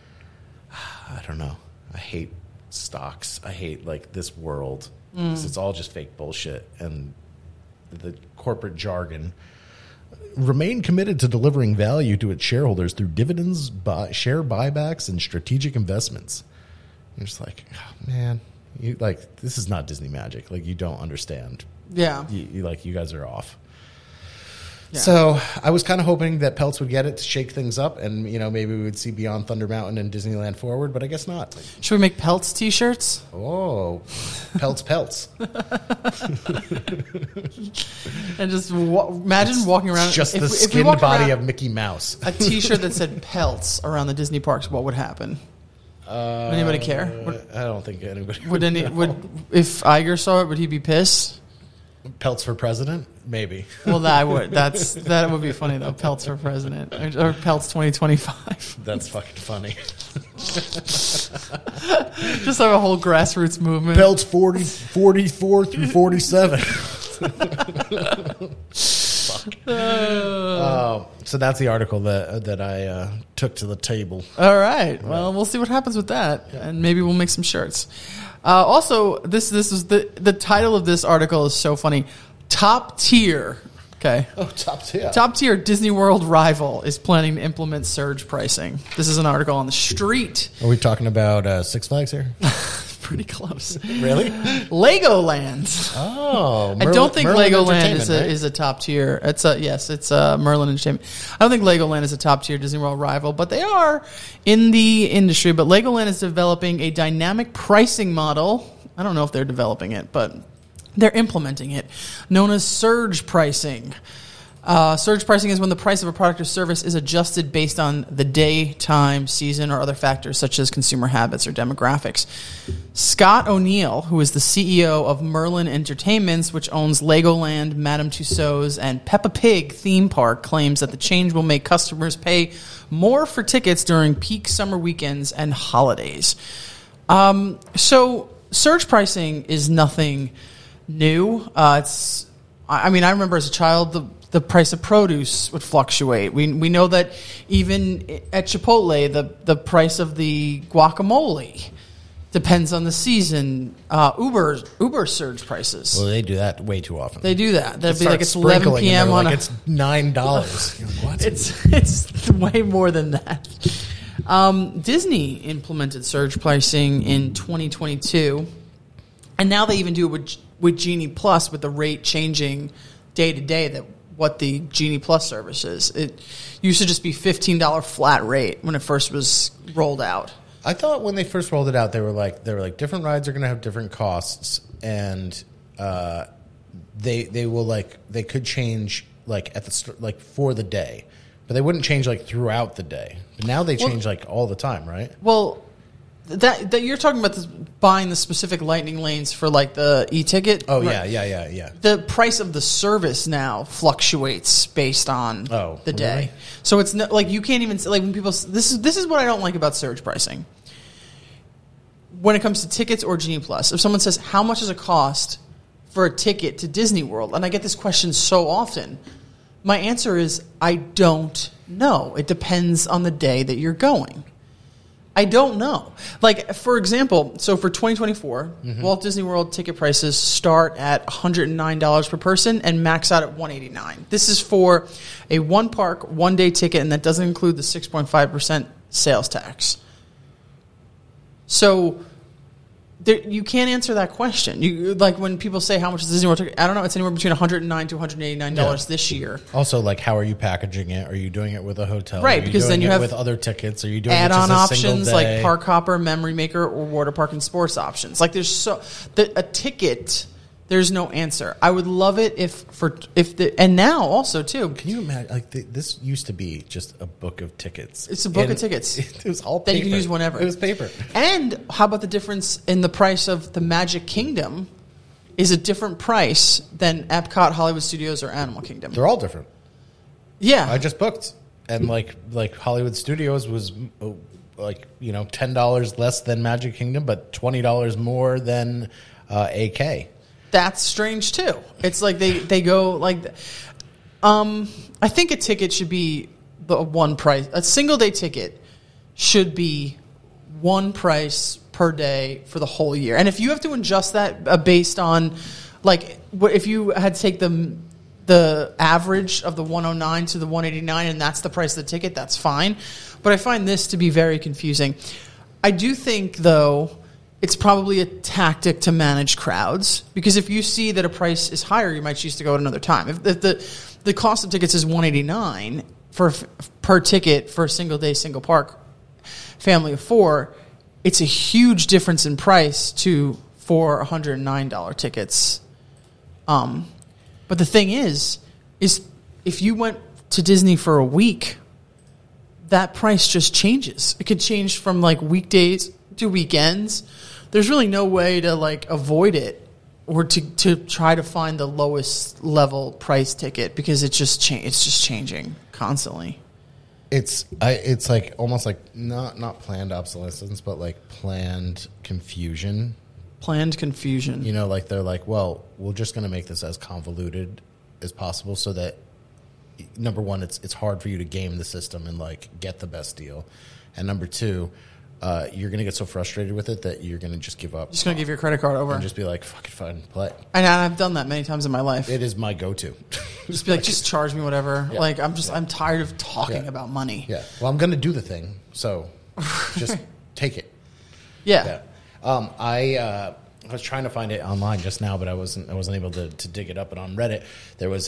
I don't know. I hate stocks. I hate like this world. 'Cause it's all just fake bullshit. And the corporate jargon remain committed to delivering value to its shareholders through dividends, share buybacks, and strategic investments. You're just like, oh, man, this is not Disney magic. Like you don't understand. Yeah. You guys are off. Yeah. So I was kind of hoping that Peltz would get it to shake things up, and maybe we would see Beyond Thunder Mountain and Disneyland Forward, but I guess not. Should we make Peltz t-shirts? Oh, Peltz. And just imagine walking around. Just the if we skinned walked body around of Mickey Mouse. a t-shirt that said Peltz around the Disney parks, what would happen? Would anybody care? I don't think anybody Would if Iger saw it, would he be pissed? Pelts for president? Maybe. Well, that would be funny though. Pelts for president or Pelts 2025. That's fucking funny. Just have a whole grassroots movement. Pelts 44 through 47. So that's the article that I took to the table. All right. Well, we'll see what happens with that, and maybe we'll make some shirts. Also, this is the title of this article is so funny. Top tier. Okay. Oh, top tier. Top tier Disney World rival is planning to implement surge pricing. This is an article on The Street. Are we talking about Six Flags here? Pretty close. Really? Legoland. Oh, I don't think Merlin Legoland Entertainment, is a top tier. It's Merlin Entertainment. I don't think Legoland is a top tier Disney World rival, but they are in the industry. But Legoland is developing a dynamic pricing model. I don't know if they're developing it, but they're implementing it, known as surge pricing. Surge pricing is when the price of a product or service is adjusted based on the day, time, season, or other factors such as consumer habits or demographics. Scott O'Neill, who is the CEO of Merlin Entertainments, which owns Legoland, Madame Tussauds, and Peppa Pig theme park, claims that the change will make customers pay more for tickets during peak summer weekends and holidays. So surge pricing is nothing new. I remember as a child, the price of produce would fluctuate. We know that even at Chipotle, the price of the guacamole depends on the season. Uber surge prices. Well, they do that way too often. They do that. That'd be Start like it's 11 sprinkling, p.m. and on they're a... like, it's $9. What? It's way more than that. Disney implemented surge pricing in 2022, and now they even do it with Genie Plus, with the rate changing day to day. That what the Genie Plus service is. It used to just be $15 flat rate when it first was rolled out. I thought when they first rolled it out, they were like different rides are going to have different costs, and they could change like at the like for the day, but they wouldn't change like throughout the day. But now they change like all the time, right? Well, that you're talking about buying the specific lightning lanes for like the e-ticket. Oh right? Yeah. The price of the service now fluctuates based on the day. Really? So it's not, like you can't even like when people. This is what I don't like about surge pricing. When it comes to tickets or Genie Plus, if someone says how much does it cost for a ticket to Disney World, and I get this question so often, my answer is I don't know. It depends on the day that you're going. I don't know. Like, for example, so for 2024, Walt Disney World ticket prices start at $109 per person and max out at $189. This is for a one-park, one-day ticket, and that doesn't include the 6.5% sales tax. So you can't answer that question. You like when people say how much is Disney World ticket? I don't know. It's anywhere between $109 to $189 this year. Also, like, how are you packaging it? Are you doing it with a hotel? Right, because then you have with other tickets. Are you doing add-on it just a single options day? like Park Hopper, Memory Maker, or Water Park and Sports options. Like there's a ticket. There's no answer. I would love it and now also too. Can you imagine? Like this used to be just a book of tickets. It's a book of tickets. It was all paper. That you can use whenever. It was paper. And how about the difference in the price of the Magic Kingdom is a different price than Epcot, Hollywood Studios, or Animal Kingdom. They're all different. Yeah. I just booked, and like Hollywood Studios was like $10 less than Magic Kingdom, but $20 more than AK. That's strange too. It's like they go like, I think a ticket should be the one price. A single day ticket should be one price per day for the whole year. And if you have to adjust that based on, like, if you had to take the average of the 109 to the 189 and that's the price of the ticket, that's fine. But I find this to be very confusing. I do think, though, it's probably a tactic to manage crowds, because if you see that a price is higher, you might choose to go at another time. If the cost of tickets is $189 per ticket for a single day, single park, family of four, it's a huge difference in price for $109 tickets. But the thing is if you went to Disney for a week, that price just changes. It could change from like weekdays to weekends. There's really no way to like avoid it or to try to find the lowest level price ticket because it's just changing constantly. It's like almost like not planned obsolescence, but like planned confusion. Planned confusion. You know, like they're like, well, we're just going to make this as convoluted as possible so that, number one, it's hard for you to game the system and like get the best deal, and number two, you're going to get so frustrated with it that you're going to just give up. Just going to give your credit card over. And just be like, fucking fine, play. And I've done that many times in my life. It is my go-to. Just be like, just charge me whatever. Yeah. Like, I'm tired of talking about money. Yeah. Well, I'm going to do the thing, so just take it. Yeah. I was trying to find it online just now, but I wasn't able to dig it up. And on Reddit, there was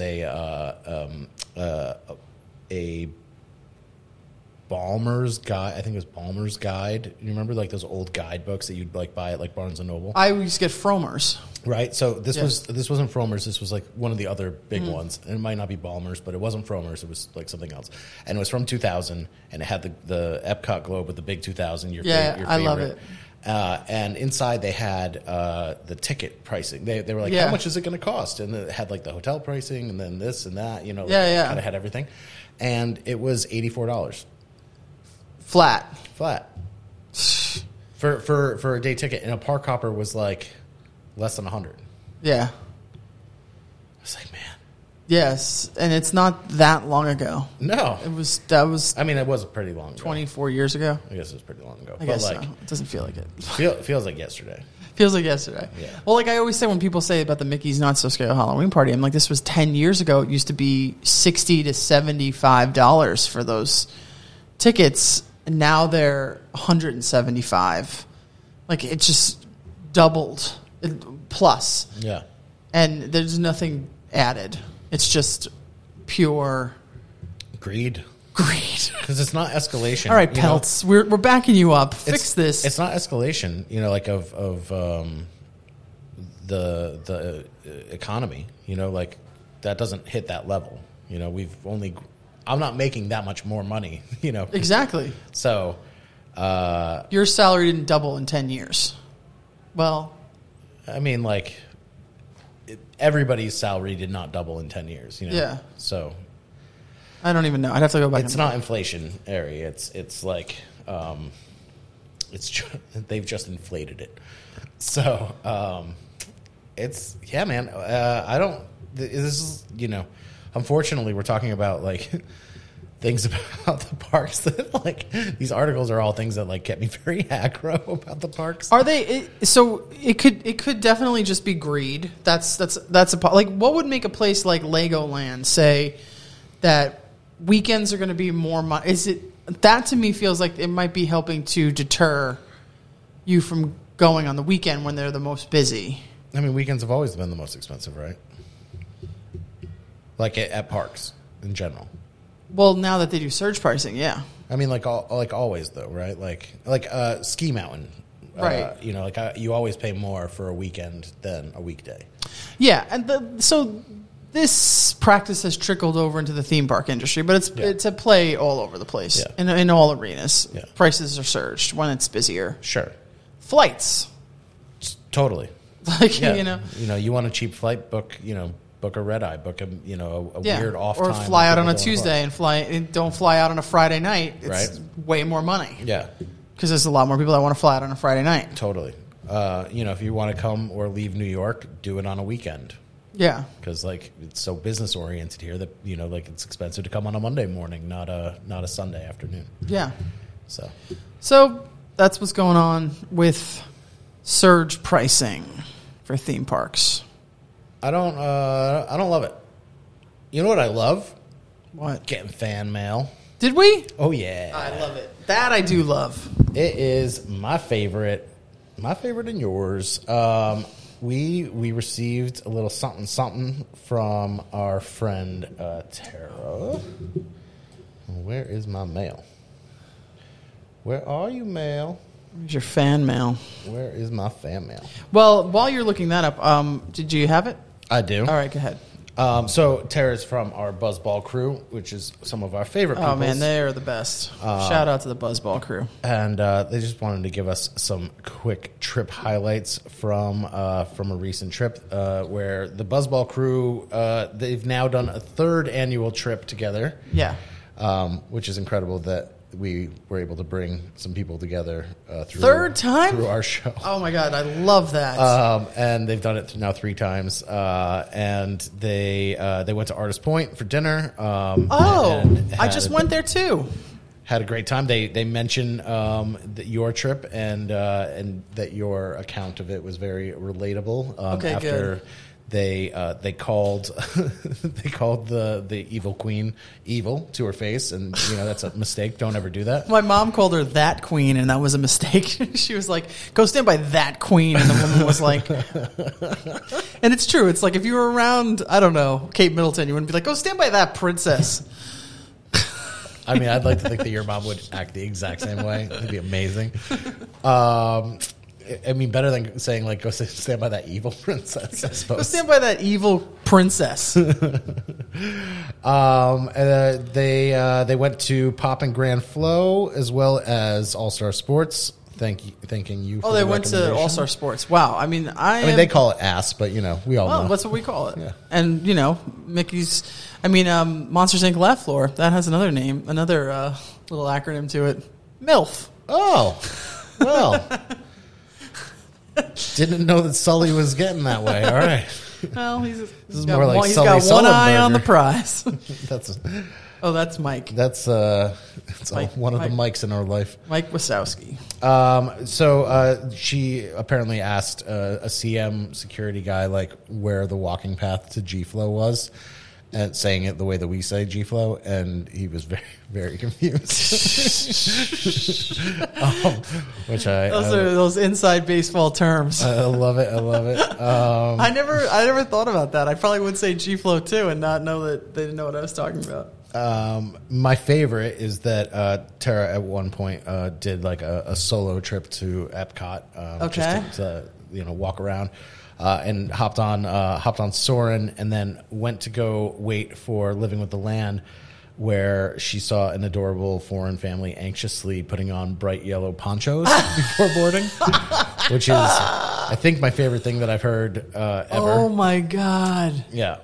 a Balmer's Guide. I think it was Balmer's Guide. You remember like those old guidebooks that you'd like buy at like Barnes and Noble? I used to get Frommer's. Right. So this wasn't Frommer's. This was like one of the other big ones. And it might not be Balmer's, but it wasn't Frommer's. It was like something else. And it was from 2000, and it had the Epcot globe with the big 2000. Your favorite. I love it. And inside they had the ticket pricing. They were like, how much is it going to cost? And it had like the hotel pricing, and then this and that. You know, kind of had everything. And it was $84. Flat. For a day ticket, and a park hopper was like less than 100. Yeah. I was like, man. Yes, and it's not that long ago. No. That was I mean, it was pretty long ago. 24 years ago. I guess it was pretty long ago. I guess like, so. It doesn't feel like it. Feels like yesterday. Feels like yesterday. Yeah. Well, like I always say when people say about the Mickey's Not So Scary Halloween Party, I'm like, this was 10 years ago. It used to be $60 to $75 for those tickets. And now they're $175. Like it just doubled plus. Yeah. And there's nothing added. It's just pure greed. Because it's not escalation. All right, Peltz, we're backing you up. Fix this. It's not escalation. You know, like of the economy. You know, like that doesn't hit that level. You know, I'm not making that much more money. You know, exactly. So your salary didn't double in 10 years. Well, I mean, like everybody's salary did not double in 10 years. You know, yeah. So. I don't even know. I'd have to go back. It's not inflationary. It's like they've just inflated it. So it's man. I don't. This is Unfortunately, we're talking about like things about the parks that like these articles are all things that like get me very aggro about the parks. Are they? So it could definitely just be greed. That's like what would make a place like Legoland say that weekends are going to be more money? Is it that to me feels like it might be helping to deter you from going on the weekend when they're the most busy? I mean, weekends have always been the most expensive, right? Like at parks in general. Well, now that they do surge pricing, yeah. I mean, like always though, right? Like Ski Mountain, right? You always pay more for a weekend than a weekday. Yeah, and so this practice has trickled over into the theme park industry, but it's a play all over the place in all arenas. Yeah. Prices are surged when it's busier. Sure. Flights, totally. Like you want a cheap flight, book a red eye, book a weird off time, or fly out on a Tuesday and don't fly out on a Friday night. It's way more money. Yeah, because there's a lot more people that want to fly out on a Friday night. Totally. If you want to come or leave New York, do it on a weekend. Yeah, because like it's so business oriented here that like it's expensive to come on a Monday morning, not a Sunday afternoon. Yeah. So that's what's going on with surge pricing for theme parks. I don't love it. You know what I love? What? Getting fan mail. Did we? Oh yeah. I love it. That I do love. It is my favorite. My favorite and yours. We received a little something from our friend Tara. Where is my mail? Where are you, mail? Where's your fan mail? Where is my fan mail? Well, while you're looking that up, did you have it? I do. All right, go ahead. So Tara's from our Buzzball crew, which is some of our favorite people. Oh, man, they are the best. Shout out to the Buzzball crew. And they just wanted to give us some quick trip highlights from a recent trip where the Buzzball crew, they've now done a 3rd annual trip together. Yeah. Which is incredible that we were able to bring some people together through 3rd time? through our show. Oh, my God. I love that. And they've done it now 3 times. And they went to Artist Point for dinner. I just went there, too. Had a great time. They mentioned your trip and that your account of it was very relatable. Okay, after good. They called they called the evil queen evil to her face, and that's a mistake. Don't ever do that. My mom called her that queen, and that was a mistake. She was like, "Go stand by that queen," and the woman was like, and it's true. It's like if you were around, I don't know, Kate Middleton, you wouldn't be like, "Go stand by that princess." I mean, I'd like to think that your mom would act the exact same way. It'd be amazing. I mean, better than saying, like, go stand by that evil princess, I suppose. Go stand by that evil princess. They went to Pop and Grand Flow as well as All Star Sports. Thanking you for they went to All Star Sports. Wow. I mean, they call it ASS, but, we all know. That's what we call it. Yeah. And, Mickey's, Monsters, Inc. Laugh Floor, that has another name, another little acronym to it. MILF. Oh, well. Didn't know that Sully was getting that way. All right. Well, this is more like he's Sully got one eye Sullenberger. on the prize. That's Mike. That's Mike, one of the Mikes in our life. Mike Wazowski. So she apparently asked a CM security guy like where the walking path to G-Flow was, and saying it the way that we say G-Flow, and he was very, very confused. Which those inside baseball terms. I love it. I love it. I never thought about that. I probably would say G-Flow too, and not know that they didn't know what I was talking about. My favorite is that Tara at one point did like a solo trip to Epcot. Just to walk around. And hopped on Soarin', and then went to go wait for Living with the Land, where she saw an adorable foreign family anxiously putting on bright yellow ponchos before boarding, which is, I think, my favorite thing that I've heard ever. Oh my God! Yeah.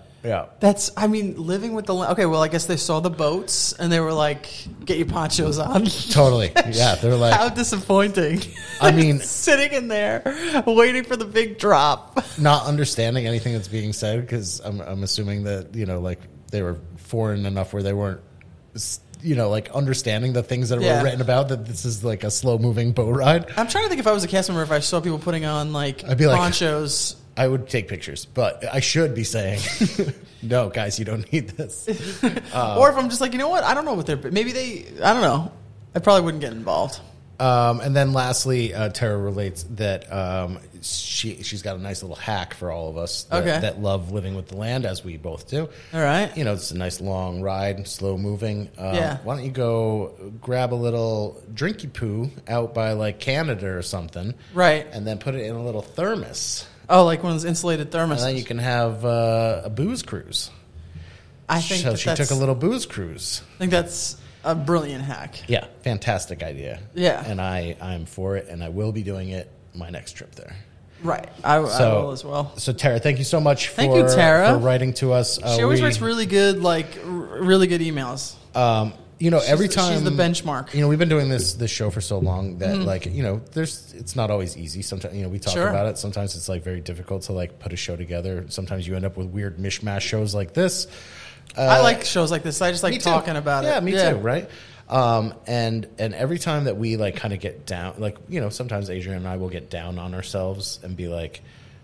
Living with the Land. Okay, well, I guess they saw the boats and they were like, "Get your ponchos on." Totally. Yeah, they're like, how disappointing. I mean, sitting in there waiting for the big drop, not understanding anything that's being said, because I'm assuming that they were foreign enough where they weren't understanding the things that were written about, that this is like a slow moving boat ride. I'm trying to think if I was a cast member, if I saw people putting on I'd be ponchos. I would take pictures, but I should be saying, no, guys, you don't need this. Or if I'm just like, you know what? I don't know what they're... Maybe I don't know. I probably wouldn't get involved. And then lastly, Tara relates that she's got a nice little hack for all of us that love Living with the Land, as we both do. All right. It's a nice long ride, slow moving. Yeah. Why don't you go grab a little drinky poo out by Canada or something. Right. And then put it in a little thermos. Oh, like one of those insulated thermoses. And then you can have a booze cruise. I think so she took a little booze cruise. I think that's a brilliant hack. Yeah, fantastic idea. Yeah. And I'm for it, and I will be doing it my next trip there. Right. I will as well. So, Tara, thank you so much for writing to us. She always writes really good emails. Every time she's the benchmark. We've been doing this show for so long that it's not always easy. Sometimes we talk about it. Sometimes it's very difficult to put a show together. Sometimes you end up with weird mishmash shows like this. I like shows like this. I just like talking about it. Yeah, me too. Right. And every time that we kind of get down, sometimes Adrian and I will get down on ourselves and be like,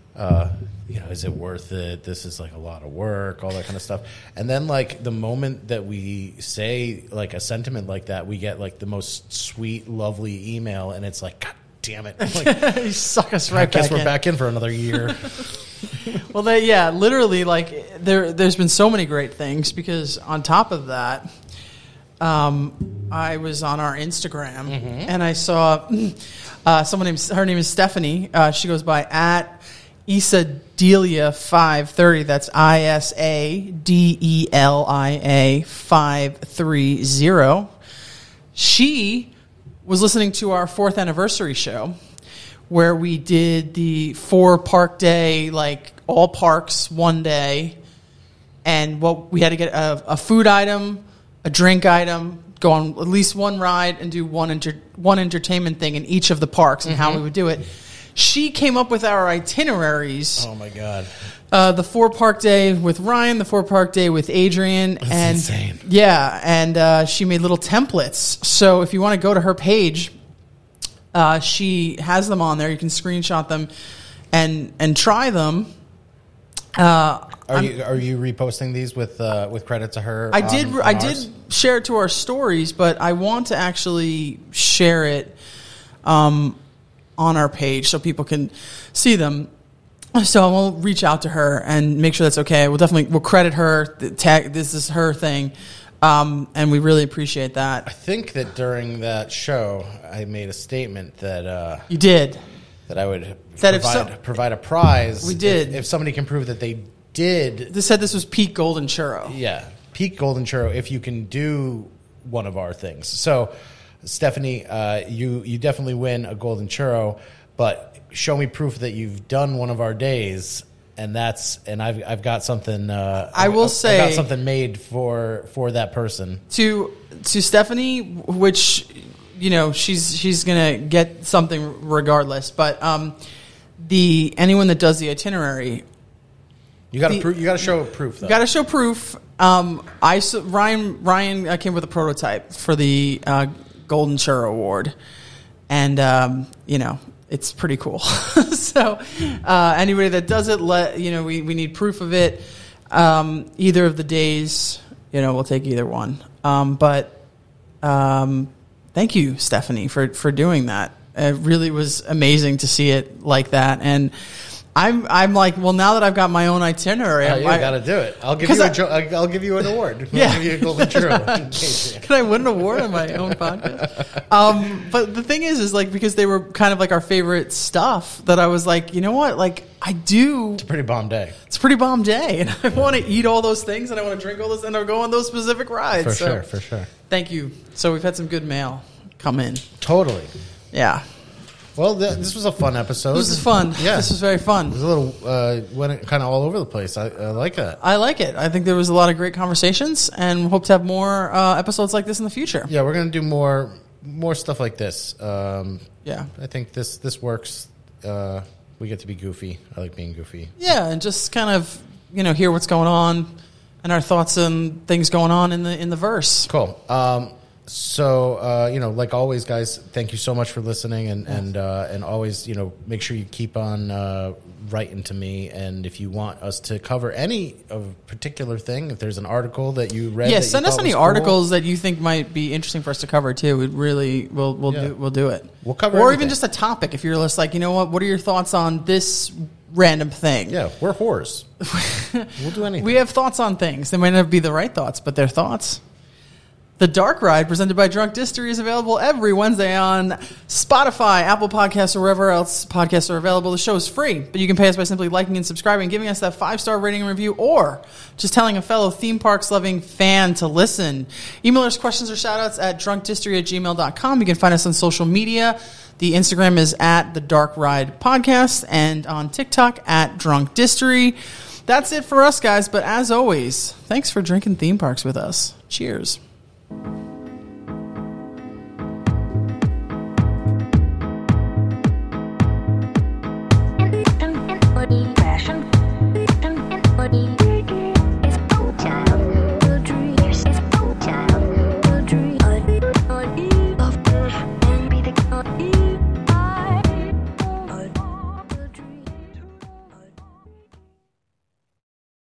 is it worth it? This is a lot of work, all that kind of stuff. And then the moment that we say a sentiment like that, we get the most sweet, lovely email, and it's God damn it. You suck us right back in. I guess we're back in for another year. Well, literally, there's been so many great things, because on top of that, I was on our Instagram and I saw someone her name is Stephanie. She goes by Isadelia 530. That's ISADELIA 530. She was listening to our 4th anniversary show where we did the 4-park day, like all parks one day. And what we had to get a food item, a drink item, go on at least one ride, and do one entertainment thing in each of the parks and how we would do it. She came up with our itineraries. Oh my God. The 4-park day with Ryan, the 4-park day with Adrian. That's and insane. Yeah, and she made little templates. So if you want to go to her page, she has them on there. You can screenshot them and try them. Are you reposting these with credit to her? I did share it to our stories, but I want to actually share it on our page so people can see them. So I will reach out to her and make sure that's okay. We'll credit her. Tag, this is her thing, and we really appreciate that. I think that during that show, I made a statement that You did. that I would That provide a prize. We did. If somebody can prove that they did. This said this was peak Golden Churro. Yeah, peak Golden Churro. If you can do one of our things, so Stephanie, you definitely win a Golden Churro, but show me proof that you've done one of our days, and I've got something. I've got something made for that person. To Stephanie, which she's gonna get something regardless, but anyone that does the itinerary. You got to show proof, though. You got to show proof. Ryan came with a prototype for the Golden Churro Award, and it's pretty cool. So anybody that does it, we need proof of it. Either of the days, we'll take either one. But thank you, Stephanie, for doing that. It really was amazing to see it like that, and I'm like, well, now that I've got my own itinerary, you got to do it. I'll give you an award. Yeah. I'll give you a Golden Churro. Can I win an award on my own podcast? But the thing is like, because they were kind of like our favorite stuff, that I was like, you know what? Like, I do. It's a pretty bomb day. It's a pretty bomb day, and I want to eat all those things, and I want to drink all those, and I'll go on those specific rides. For sure. Thank you. So we've had some good mail come in. Totally. Yeah. Well, this was a fun episode. This was fun. Yeah. This was very fun. It was a little, went kind of all over the place. I like that. I like it. I think there was a lot of great conversations, and hope to have more episodes like this in the future. Yeah, we're going to do more stuff like this. Yeah. I think this works. We get to be goofy. I like being goofy. Yeah, and just kind of, hear what's going on and our thoughts and things going on in the verse. Cool. So, like always, guys, thank you so much for listening, and always, make sure you keep on writing to me. And if you want us to cover any particular thing, if there's an article that you read, send us any articles that you think might be interesting for us to cover too. We'd really we'll do it. We'll cover, or everything. even just a topic. If you're just like, what are your thoughts on this random thing? Yeah, we're whores. We'll do anything. We have thoughts on things. They might not be the right thoughts, but they're thoughts. The Dark Ride, presented by Drunk Distillery, is available every Wednesday on Spotify, Apple Podcasts, or wherever else podcasts are available. The show is free, but you can pay us by simply liking and subscribing and giving us that 5-star rating and review, or just telling a fellow theme parks loving fan to listen. Email us questions or shout-outs at drunkdistillery@gmail.com. You can find us on social media. The Instagram is at The Dark Ride Podcast, and on TikTok at Drunk Distillery. That's it for us, guys, but as always, thanks for drinking theme parks with us. Cheers.